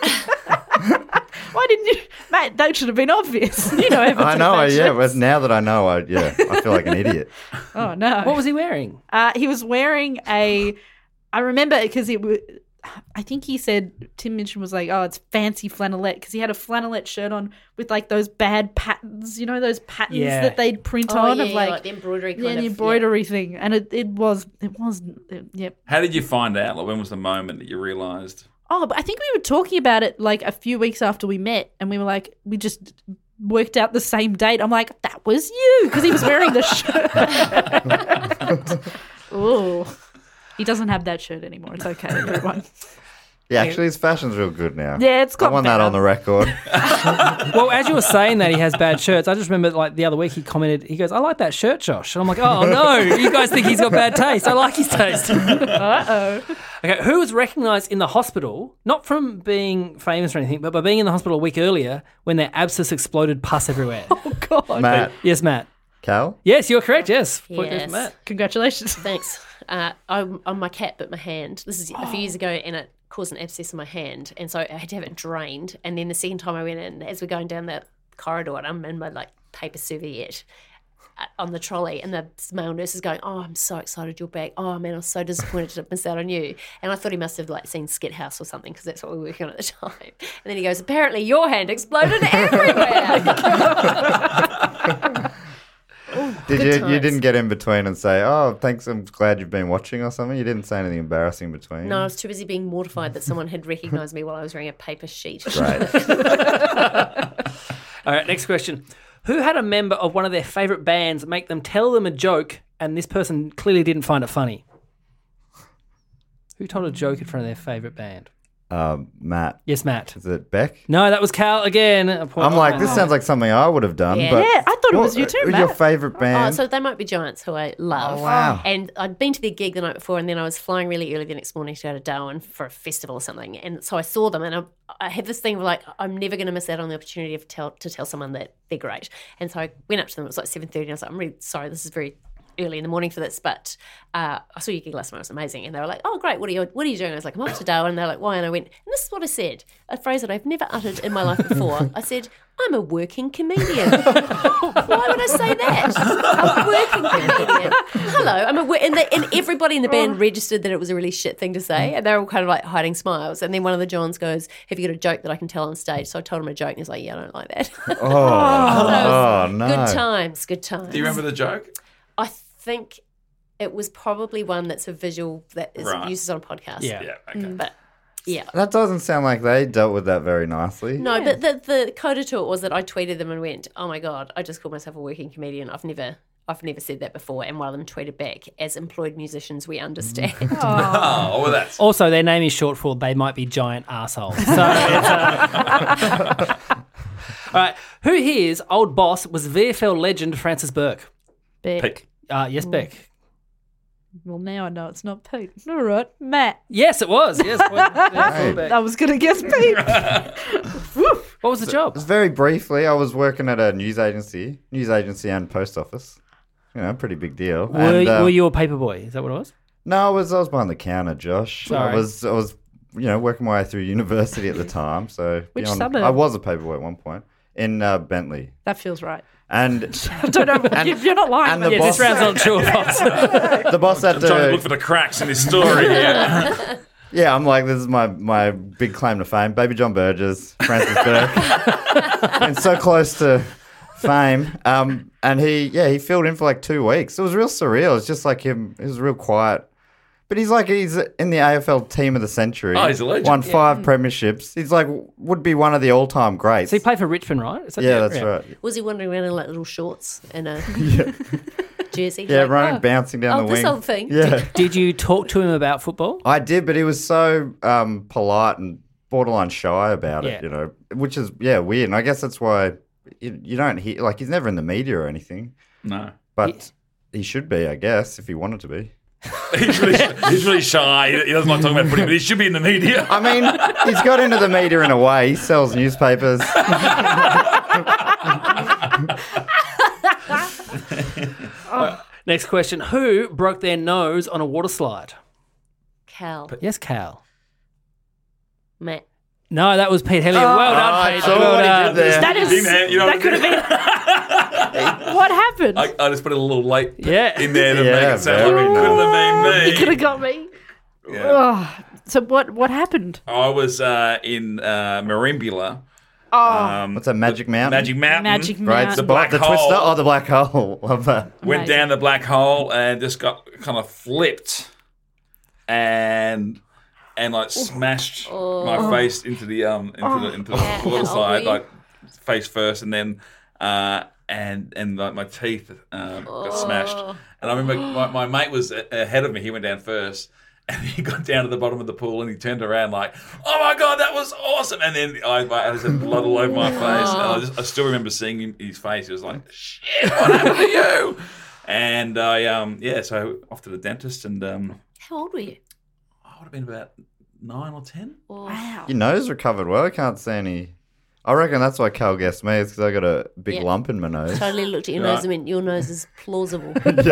Why didn't you? Mate, that should have been obvious. You know Evan's I know, bad yeah. shirts. But now that I know, I feel like an idiot. Oh, no. What was he wearing? He was wearing I remember because I think he said, Tim Minchin was like, oh, it's fancy flannelette because he had a flannelette shirt on with like those bad patterns, those patterns that they'd print on of like the embroidery kind of. the embroidery thing. And it was, yep. How did you find out? Like, when was the moment that you realised? Oh, but I think we were talking about it like a few weeks after we met and we were like, we just worked out the same date. I'm like, that was you because he was wearing the shirt. Ooh. He doesn't have that shirt anymore. It's okay, everyone. Yeah, actually, his fashion's real good now. Yeah, it's got I want better. that on the record. Well, as you were saying that he has bad shirts, I just remember like the other week he commented, he goes, I like that shirt, Josh. And I'm like, oh, no, you guys think he's got bad taste. I like his taste. Uh-oh. Okay, who was recognised in the hospital, not from being famous or anything, but by being in the hospital a week earlier when their abscess exploded pus everywhere? Oh, God. Matt. Yes, Matt. Cal? Yes, you're correct, yes. Point goes Yes. to Matt. Congratulations. Thanks. I'm on my cat, but my hand. This is a few years ago, and it caused an abscess in my hand, and so I had to have it drained. And then the second time I went in, as we're going down the corridor, and I'm in my paper serviette on the trolley, and the male nurse is going, "Oh, I'm so excited you're back. Oh man, I was so disappointed to miss out on you." And I thought he must have seen Skit House or something because that's what we were working on at the time. And then he goes, "Apparently your hand exploded everywhere." You times. didn't get in between and say, oh, thanks, I'm glad you've been watching or something? You didn't say anything embarrassing between? No, I was too busy being mortified that someone had recognised me while I was wearing a paper sheet. Right. All right, next question. Who had a member of one of their favourite bands make them tell them a joke and this person clearly didn't find it funny? Who told a joke in front of their favourite band? Matt. Yes, Matt. Is it Beck? No, that was Cal again. I'm like, this sounds like something I would have done. Yeah. But Yeah, I thought it was you too, Who's Matt. your favourite band? Oh, so They Might Be Giants, who I love. Oh, wow. And I'd been to their gig the night before, and then I was flying really early the next morning to go to Darwin for a festival or something. And so I saw them, and I had this thing of like, I'm never going to miss out on the opportunity to tell someone that they're great. And so I went up to them. It was like 7:30, and I was like, I'm really sorry, this is very early in the morning for this, but I saw your gig last night. It was amazing. And they were like, oh, great, what are you doing? I was like, I'm off to Darwin. And they're like, why? And I went, and this is what I said, a phrase that I've never uttered in my life before. I said, I'm a working comedian. Why would I say that? I'm a working comedian. Hello, and everybody in the band registered that it was a really shit thing to say, and they were all kind of like hiding smiles. And then one of the Johns goes, have you got a joke that I can tell on stage? So I told him a joke, and he's like, yeah, I don't like that. No. Good times. Do you remember the joke? I think it was probably one that's a visual that is used on a podcast. Yeah. Yeah, okay. But yeah. That doesn't sound like they dealt with that very nicely. No, but the coda to it was that I tweeted them and went, oh my God, I just called myself a working comedian. I've never said that before. And one of them tweeted back, as employed musicians, we understand. Oh, well, that's... Also, their name is short for They Might Be Giant Arseholes. So it's all right. Who here's old boss was VFL legend Francis Burke? Pick. Yes, Beck. Well, now I know it's not Pete. All right, Matt. Yes, it was. Yes. I was going to guess Pete. What was the job? Just very briefly, I was working at a news agency and post office. You know, pretty big deal. Were you a paper boy? Is that what it was? No, I was behind the counter, Josh. Sorry. I was working my way through university at the time. So Which suburb? I was a paperboy at one point in Bentley. That feels right. And I don't know. You're not lying. and the mate. boss- This round's not true, boss. the boss had I'm trying to look to. for the cracks in this story here. Yeah, I'm like, this is my big claim to fame. Baby John Burgess, Francis Burke, and so close to fame. And he filled in for like 2 weeks. It was real surreal. It's just like him. It was real quiet. But he's in the AFL team of the century. Oh, he's a legend. Won 5 premierships. He's like, would be one of the all-time greats. So he played for Richmond, right? Is that Yeah, that's right. Was he wandering around in like little shorts and a jersey? Yeah, Like, running, bouncing down the this wing. old thing. Yeah. Did you talk to him about football? I did, but he was so polite and borderline shy about it, Yeah. which is, weird. And I guess that's why you don't hear, like, he's never in the media or anything. No. But he should be, I guess, if he wanted to be. He's really shy. He doesn't like talking about footy, but he should be in the media. I mean, he's got into the media in a way. He sells newspapers. Next question. Who broke their nose on a water slide? Cal. Yes, Cal. Matt. No, that was Pete Hellier. Well done, Pete. saw Well what he done. did there. That is. You know That what could have been. What happened? I just put a little late Yeah. in there to Yeah, make it sound like it very couldn't have been You me. could have got me. Yeah. Oh, so what happened? I was in Merimbula. What's that, Magic Mountain? Magic Mountain. Magic Right, Mountain. The black the hole. twister? Oh, the black hole. Love that. Went Amazing. down the black hole and just got kind of flipped and like smashed my face into the water slide, like face first, and then and like my teeth got smashed. And I remember my mate was ahead of me. He went down first. And he got down to the bottom of the pool and he turned around like, oh my God, that was awesome. And then I just had blood all over my face. And I still remember seeing his face. He was like, shit, what happened to you? And so off to the dentist. And How old were you? I would have been about 9 or 10. Wow. Your nose recovered well. I can't see any. I reckon that's why Cal guessed me, is because I got a big Yeah. lump in my nose. Totally looked at your nose and went, your nose is plausible.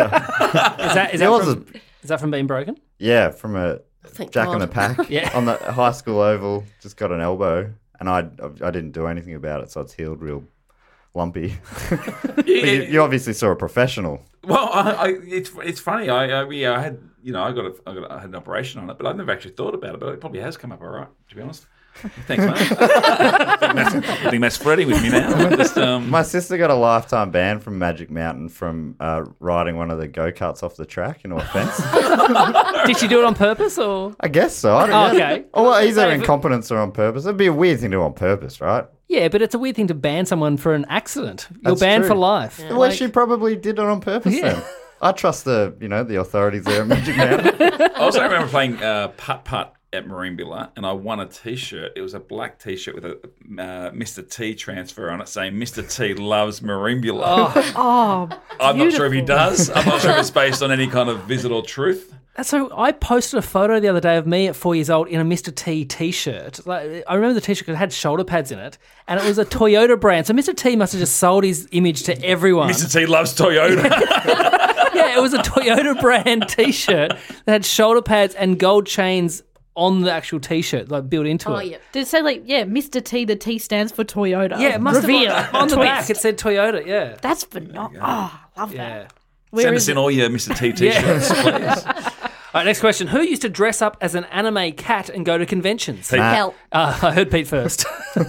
Is that from being broken? Yeah, from a Thank Jack in God. the Pack Yeah. on the high school oval. Just got an elbow, and I didn't do anything about it, so it's healed real lumpy. But you obviously saw a professional. Well, it's funny. I had I had an operation on it, but I never actually thought about it. But it probably has come up all right, to be honest. Thanks, mate. I think that's flirting with me now. Just, My sister got a lifetime ban from Magic Mountain from riding one of the go-karts off the track in offence. Did she do it on purpose or? I guess so. I don't Oh, know. okay. Oh, well, either incompetence or on purpose. It'd be a weird thing to do on purpose, right? Yeah, but it's a weird thing to ban someone for an accident. You're That's banned true. for life. Well, she probably did it on purpose Yeah. then. I trust the authorities there at Magic Mountain. I also remember playing putt-putt at Marimbula, and I won a T-shirt. It was a black T-shirt with a Mr. T transfer on it saying Mr. T loves Marimbula. Oh, I'm not sure if he beautiful. does. I'm not sure if it's based on any kind of visit or truth. So I posted a photo the other day of me at 4 years old in a Mr. T T-shirt. Like, I remember the T-shirt because it had shoulder pads in it, and it was a Toyota brand. So Mr. T must have just sold his image to everyone. Mr. T loves Toyota. Yeah, it was a Toyota brand T-shirt that had shoulder pads and gold chains on the actual T-shirt, like built into Oh, it. yeah. Did it say Mr. T, the T stands for Toyota? Yeah, it must Reveal. have on the Twist. back. It said Toyota. Yeah, That's phenomenal. Oh, love that. yeah. Where Send is us in it? all your Mr. T T-shirts, please. All right, next question. Who used to dress up as an anime cat and go to conventions? Pete. Hell. I heard Pete first.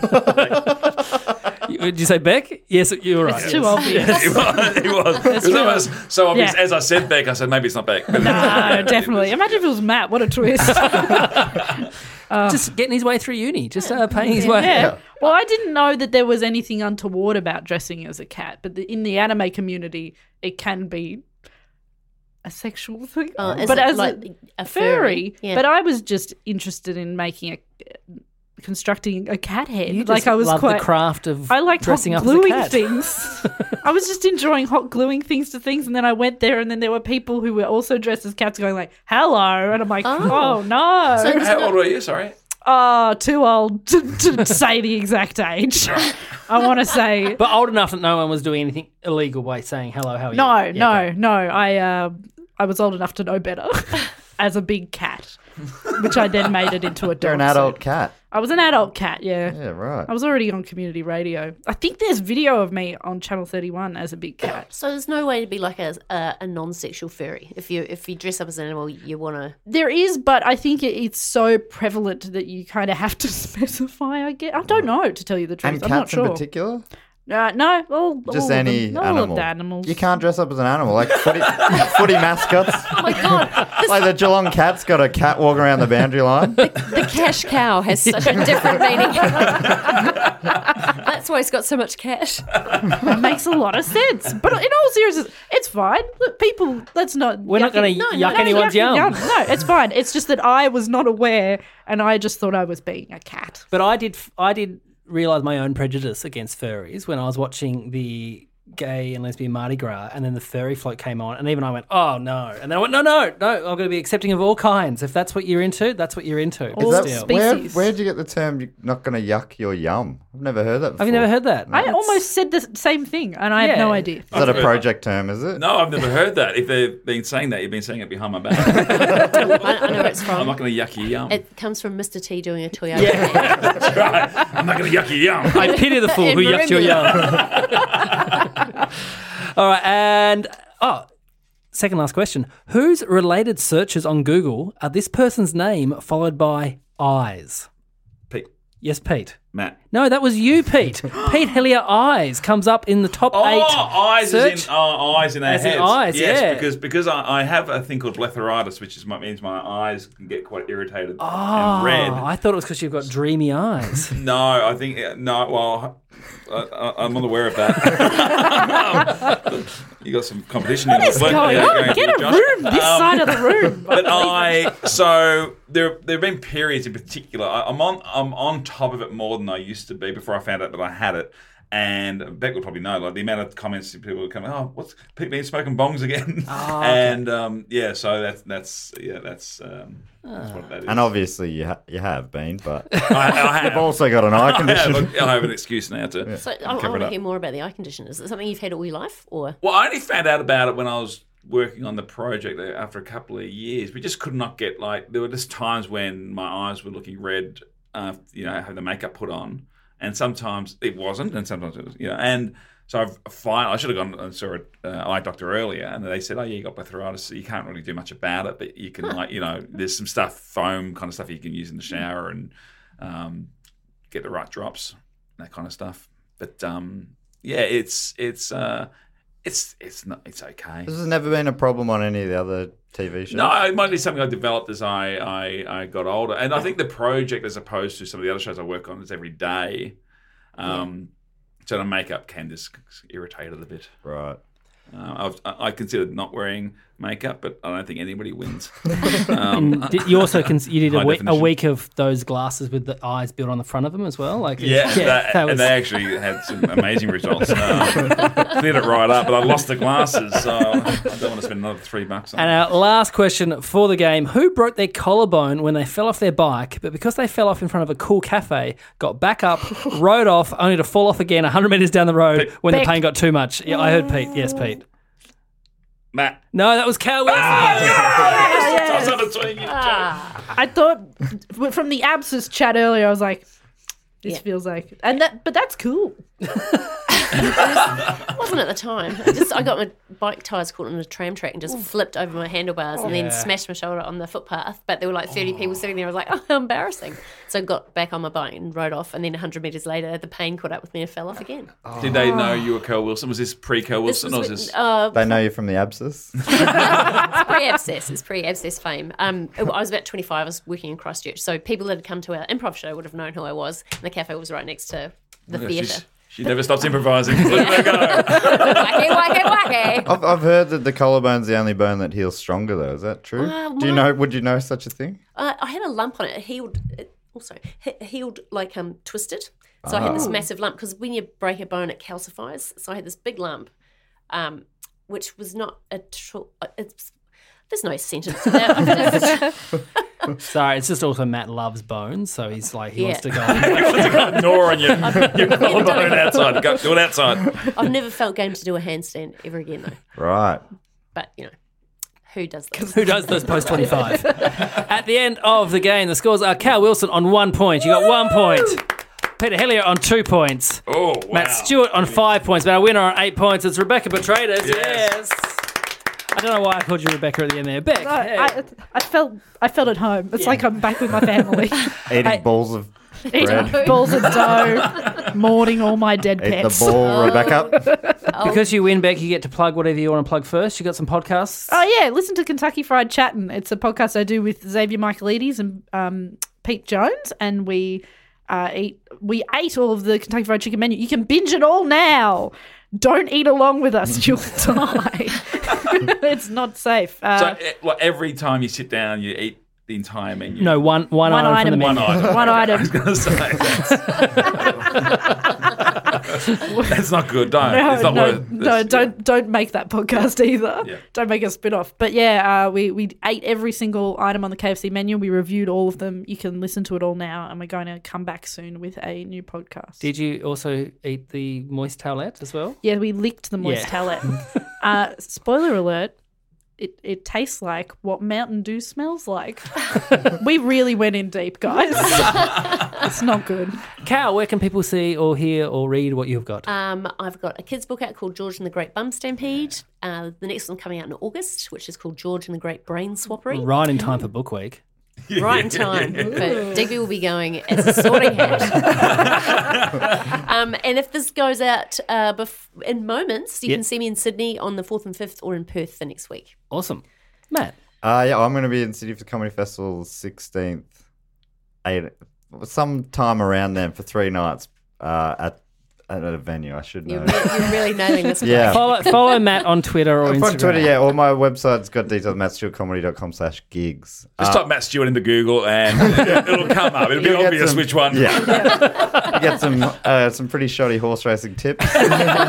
Did you say Beck? Yes, you were right. It's too obvious. It was almost so obvious. Yeah. As I said Beck, I said maybe it's not Beck. No, definitely. Imagine if it was Matt. What a twist. Just getting his way through uni, just paying his way. Yeah. Well, I didn't know that there was anything untoward about dressing as a cat, but in the anime community, it can be a sexual thing. Is but it as like a furry, Yeah. but I was just interested in constructing a cat head. You Like just I was love quite. the craft of I liked hot dressing up as a gluing cat. things. I was just enjoying hot gluing things to things, and then I went there, and then there were people who were also dressed as cats, going like "Hello," and I'm like, "Oh, no." So- How old were you? Sorry. Oh, too old to say the exact age. I want to say But old enough that no one was doing anything illegal by saying hello, how are you? no, Yeah, no, great. no. I was old enough to know better as a big cat, which I then made it into a dog. You're an adult suit. cat. I was an adult cat, yeah. Yeah, right. I was already on community radio. I think there's video of me on Channel 31 as a big cat. So there's no way to be like a non-sexual furry. If you dress up as an animal, you want to. There is, but I think it's so prevalent that you kind of have to specify, I guess. I don't know, to tell you the truth. And I'm not cats sure. in particular? No, all Just of them. any All animal. of the animals. You can't dress up as an animal. Like footy mascots. Oh my god, Like the Geelong Cat's got a cat walking around the boundary line. the cash cow has such a different meaning. That's why it's got so much cash. That makes a lot of sense. But in all seriousness, it's fine. Look, people, let's not. We're not going to yuck no, anyone's yuck yum. No, it's fine. It's just that I was not aware, and I just thought I was being a cat. But I did realise my own prejudice against furries when I was watching the gay and lesbian Mardi Gras, and then the furry float came on, and even I went, oh no. And then I went, no, I'm going to be accepting of all kinds. If that's what you're into, that's what you're into. All Is Still. that, species. where'd you get the term you're not going to yuck your yum? I've never heard that before. Have you never heard that? I almost said the same thing, and I have no idea. Is that a project term, is it? No, I've never heard that. If they've been saying that, you've been saying it behind my back. I know where it's I'm from. not going to yuck your yum. It comes from Mr. T doing a Toyota. That's right. I'm not going to yuck your yum. I pity the fool In who yucked your Marimbula. yum. All right, and second last question. Whose related searches on Google are this person's name followed by eyes? Pete. Yes, Pete. Matt. No, that was you, Pete. Pete Hellier Eyes comes up in the top 8 eyes search. as in eyes in our As in heads. eyes, yes, yeah. because I have a thing called blepharitis, which means my eyes can get quite irritated Oh, and red. I thought it was because you've got dreamy eyes. No, I think no. Well, I'm not aware of that. You got some competition. What is going on? Get a room this side of the room. But so there have been periods in particular. I'm on top of it more than I used to be before I found out that I had it. And Beck would probably know, like the amount of comments that people would come, oh, what's Pete been smoking bongs again? Oh, okay. And so that's what that is. And obviously you have been, but I you've have. also got an eye condition. I have an excuse now to. So I cover want it to up. hear more about the eye condition. Is it something you've had all your life, or? Well, I only found out about it when I was working on the project after a couple of years. We just could not get, like, there were just times when my eyes were looking red, have the makeup put on, and sometimes it wasn't, and sometimes it was, and so I should have gone and saw an eye doctor earlier, and they said, oh yeah, you got blepharitis, so you can't really do much about it, but you can, there's some stuff, foam kind of stuff you can use in the shower and get the right drops, that kind of stuff. But it's okay. This has never been a problem on any of the other TV shows. No, it might be something I developed as I got older. And I think the project, as opposed to some of the other shows I work on, is every day. So the makeup can just irritate it a bit. Right. I considered not wearing makeup, but I don't think anybody wins. You also you did High a definition. week of those glasses with the eyes built on the front of them as well. Like that was, and they actually had some amazing results. Cleared it right up, but I lost the glasses, so I don't want to spend another $3 on And our last question for the game: who broke their collarbone when they fell off their bike, but because they fell off in front of a cool cafe, got back up, rode off, only to fall off again 100 metres down the road when the pain got too much? Yeah, I heard Pete. Yes, Pete. Matt. No, that was Cal Wilson. I thought from the abscess chat earlier, I was like, this feels like, but that's cool. It wasn't at the time. I got my bike tyres caught on a tram track and just flipped over my handlebars and then smashed my shoulder on the footpath. But there were like 30 people sitting there. I was like, oh, how embarrassing. So I got back on my bike and rode off. And then 100 metres later, the pain caught up with me and fell off again. Did they know you were Cal Wilson? Was this pre-Cal Wilson? Or was this... They know you from the abscess? It's pre-abscess. It's pre-abscess fame. I was about 25. I was working in Christwchurch. So people that had come to our improv show would have known who I was. And the cafe was right next to the theatre. She never stops improvising. Let her go. Wacky. I've heard that the collarbone's the only bone that heals stronger, though. Is that true? Would you know such a thing? I had a lump on it. It healed. It healed like twisted. So I had this massive lump because when you break a bone, it calcifies. So I had this big lump, which was not a true. There's no sentence to that. Sorry, it's just also Matt loves bones, so he's like he wants to go. You want to go gnaw on your collarbone outside. Go do it outside. I've never felt game to do a handstand ever again, though. Right. But who does this? Who does this post 25? At the end of the game, the scores are Cal Wilson on 1 point. You got 1 point. Peter Hellier on 2 points. Oh, wow. Matt Stewart on 5 points. But our winner on 8 points is Rebecca Petratus. Yes. I don't know why I called you Rebecca at the end there. Beck. I felt at home. It's like I'm back with my family. Eating balls of bread. Balls of dough, mourning all my dead Eat pets. the ball, Rebecca. Because you win, Beck, you get to plug whatever you want to plug first. You got some podcasts? Oh, yeah. Listen to Kentucky Fried Chattin'. It's a podcast I do with Xavier Michaelides and Pete Jones, and we ate all of the Kentucky Fried Chicken menu. You can binge it all now. Don't eat along with us. You'll die. It's not safe. So every time you sit down, you eat the entire menu? No, one item from the menu. One item. I was going to say. That's not good. It's not worth it. Don't make that podcast either. Yeah. Don't make a spin-off. But yeah, we ate every single item on the KFC menu. We reviewed all of them. You can listen to it all now, and we're going to come back soon with a new podcast. Did you also eat the moist towelette as well? Yeah, we licked the moist towelette. Spoiler alert. It tastes like what Mountain Dew smells like. We really went in deep, guys. It's not good. Cal, where can people see or hear or read what you've got? I've got a kids' book out called George and the Great Bum Stampede. The next one coming out in August, which is called George and the Great Brain Swappery. Right in time for Book Week. Right in time. But Digby will be going as a sorting hat. And if this goes out in moments, you can see me in Sydney on the 4th and 5th or in Perth the next week. Awesome. Matt? I'm going to be in Sydney for the Comedy Festival 16th, sometime around then for 3 nights at a venue. I should know. You're really nailing this. Yeah. Follow Matt on Twitter or Instagram. On Twitter, or my website's got details, mattstewartcomedy.com/gigs. Just type Matt Stewart into Google and it'll come up. It'll be obvious which one. Yeah. You get some pretty shoddy horse racing tips. And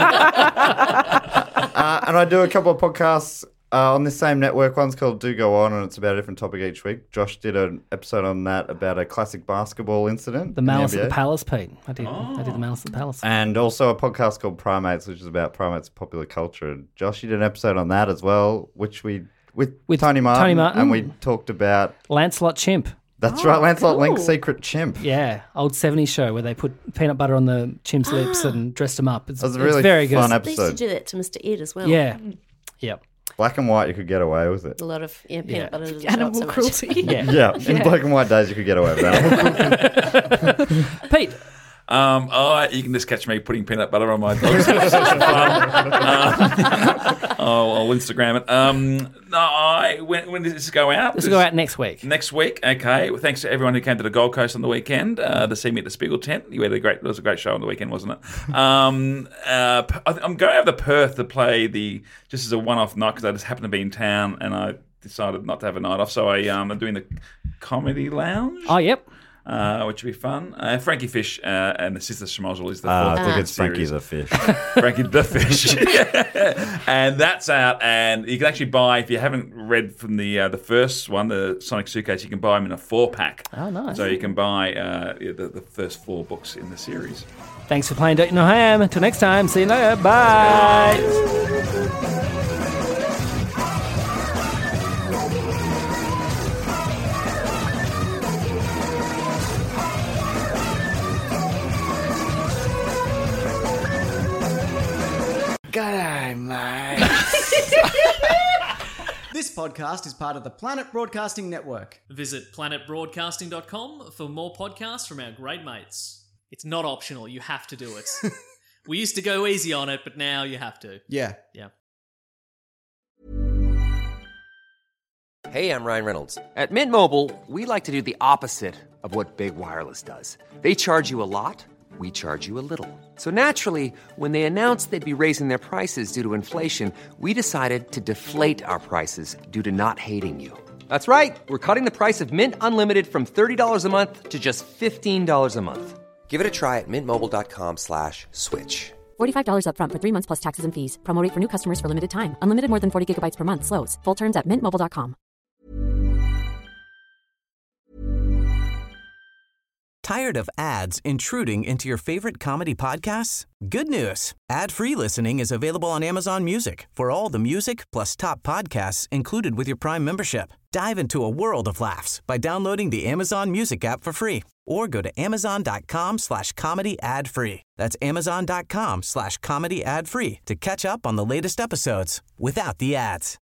I do a couple of podcasts on this same network. One's called Do Go On, and it's about a different topic each week. Josh did an episode on that about a classic basketball incident. The Malice at the Palace, Pete. I did the Malice at the Palace. And also a podcast called Primates, which is about primates and popular culture. And Josh, you did an episode on that as well, which with Tony Martin. And we talked about Lancelot Chimp. That's right, Lancelot Link's secret chimp. Yeah, old 70s show where they put peanut butter on the chimp's lips and dressed him up. It's a really very fun good. episode. They used to do that to Mr. Ed as well. Yeah. Yep. Black and white, you could get away with it. A lot of peanut butter. doesn't Animal show up so cruelty. much. Yeah. In black and white days, you could get away with that. Pete? You can just catch me putting peanut butter on my dogs. It's just fun. I'll Instagram it. When does this go out? This will go out next week. Next week, okay. Well, thanks to everyone who came to the Gold Coast on the weekend to see me at the Spiegel tent. It was a great show on the weekend, wasn't it? I'm going over to Perth to play just as a one-off night because I just happened to be in town and I decided not to have a night off. So I'm doing the Comedy Lounge. Oh, yep. Which would be fun. Frankie Fish and the Sister Schmozzle is the I fourth think it's series. Frankie the Fish. Frankie the Fish. And that's out, and you can actually buy, if you haven't read from the first one, the Sonic Suitcase, you can buy them in a 4-pack. Oh, nice. So you can buy the first 4 books in the series. Thanks for playing Don't You Know Who I Am. Until next time, see you later. Bye. G'day, mate. This podcast is part of the Planet Broadcasting Network. Visit planetbroadcasting.com for more podcasts from our great mates. It's not optional, you have to do it. We used to go easy on it, but now you have to. Yeah. Hey, I'm Ryan Reynolds. At Mint Mobile, we like to do the opposite of what Big Wireless does. They charge you a lot. We charge you a little. So naturally, when they announced they'd be raising their prices due to inflation, we decided to deflate our prices due to not hating you. That's right. We're cutting the price of Mint Unlimited from $30 a month to just $15 a month. Give it a try at mintmobile.com/switch. $45 up front for 3 months plus taxes and fees. Promo rate for new customers for limited time. Unlimited more than 40 gigabytes per month. Slows full terms at mintmobile.com. Tired of ads intruding into your favorite comedy podcasts? Good news. Ad-free listening is available on Amazon Music for all the music plus top podcasts included with your Prime membership. Dive into a world of laughs by downloading the Amazon Music app for free or go to amazon.com/comedy ad-free. That's amazon.com/comedy ad-free to catch up on the latest episodes without the ads.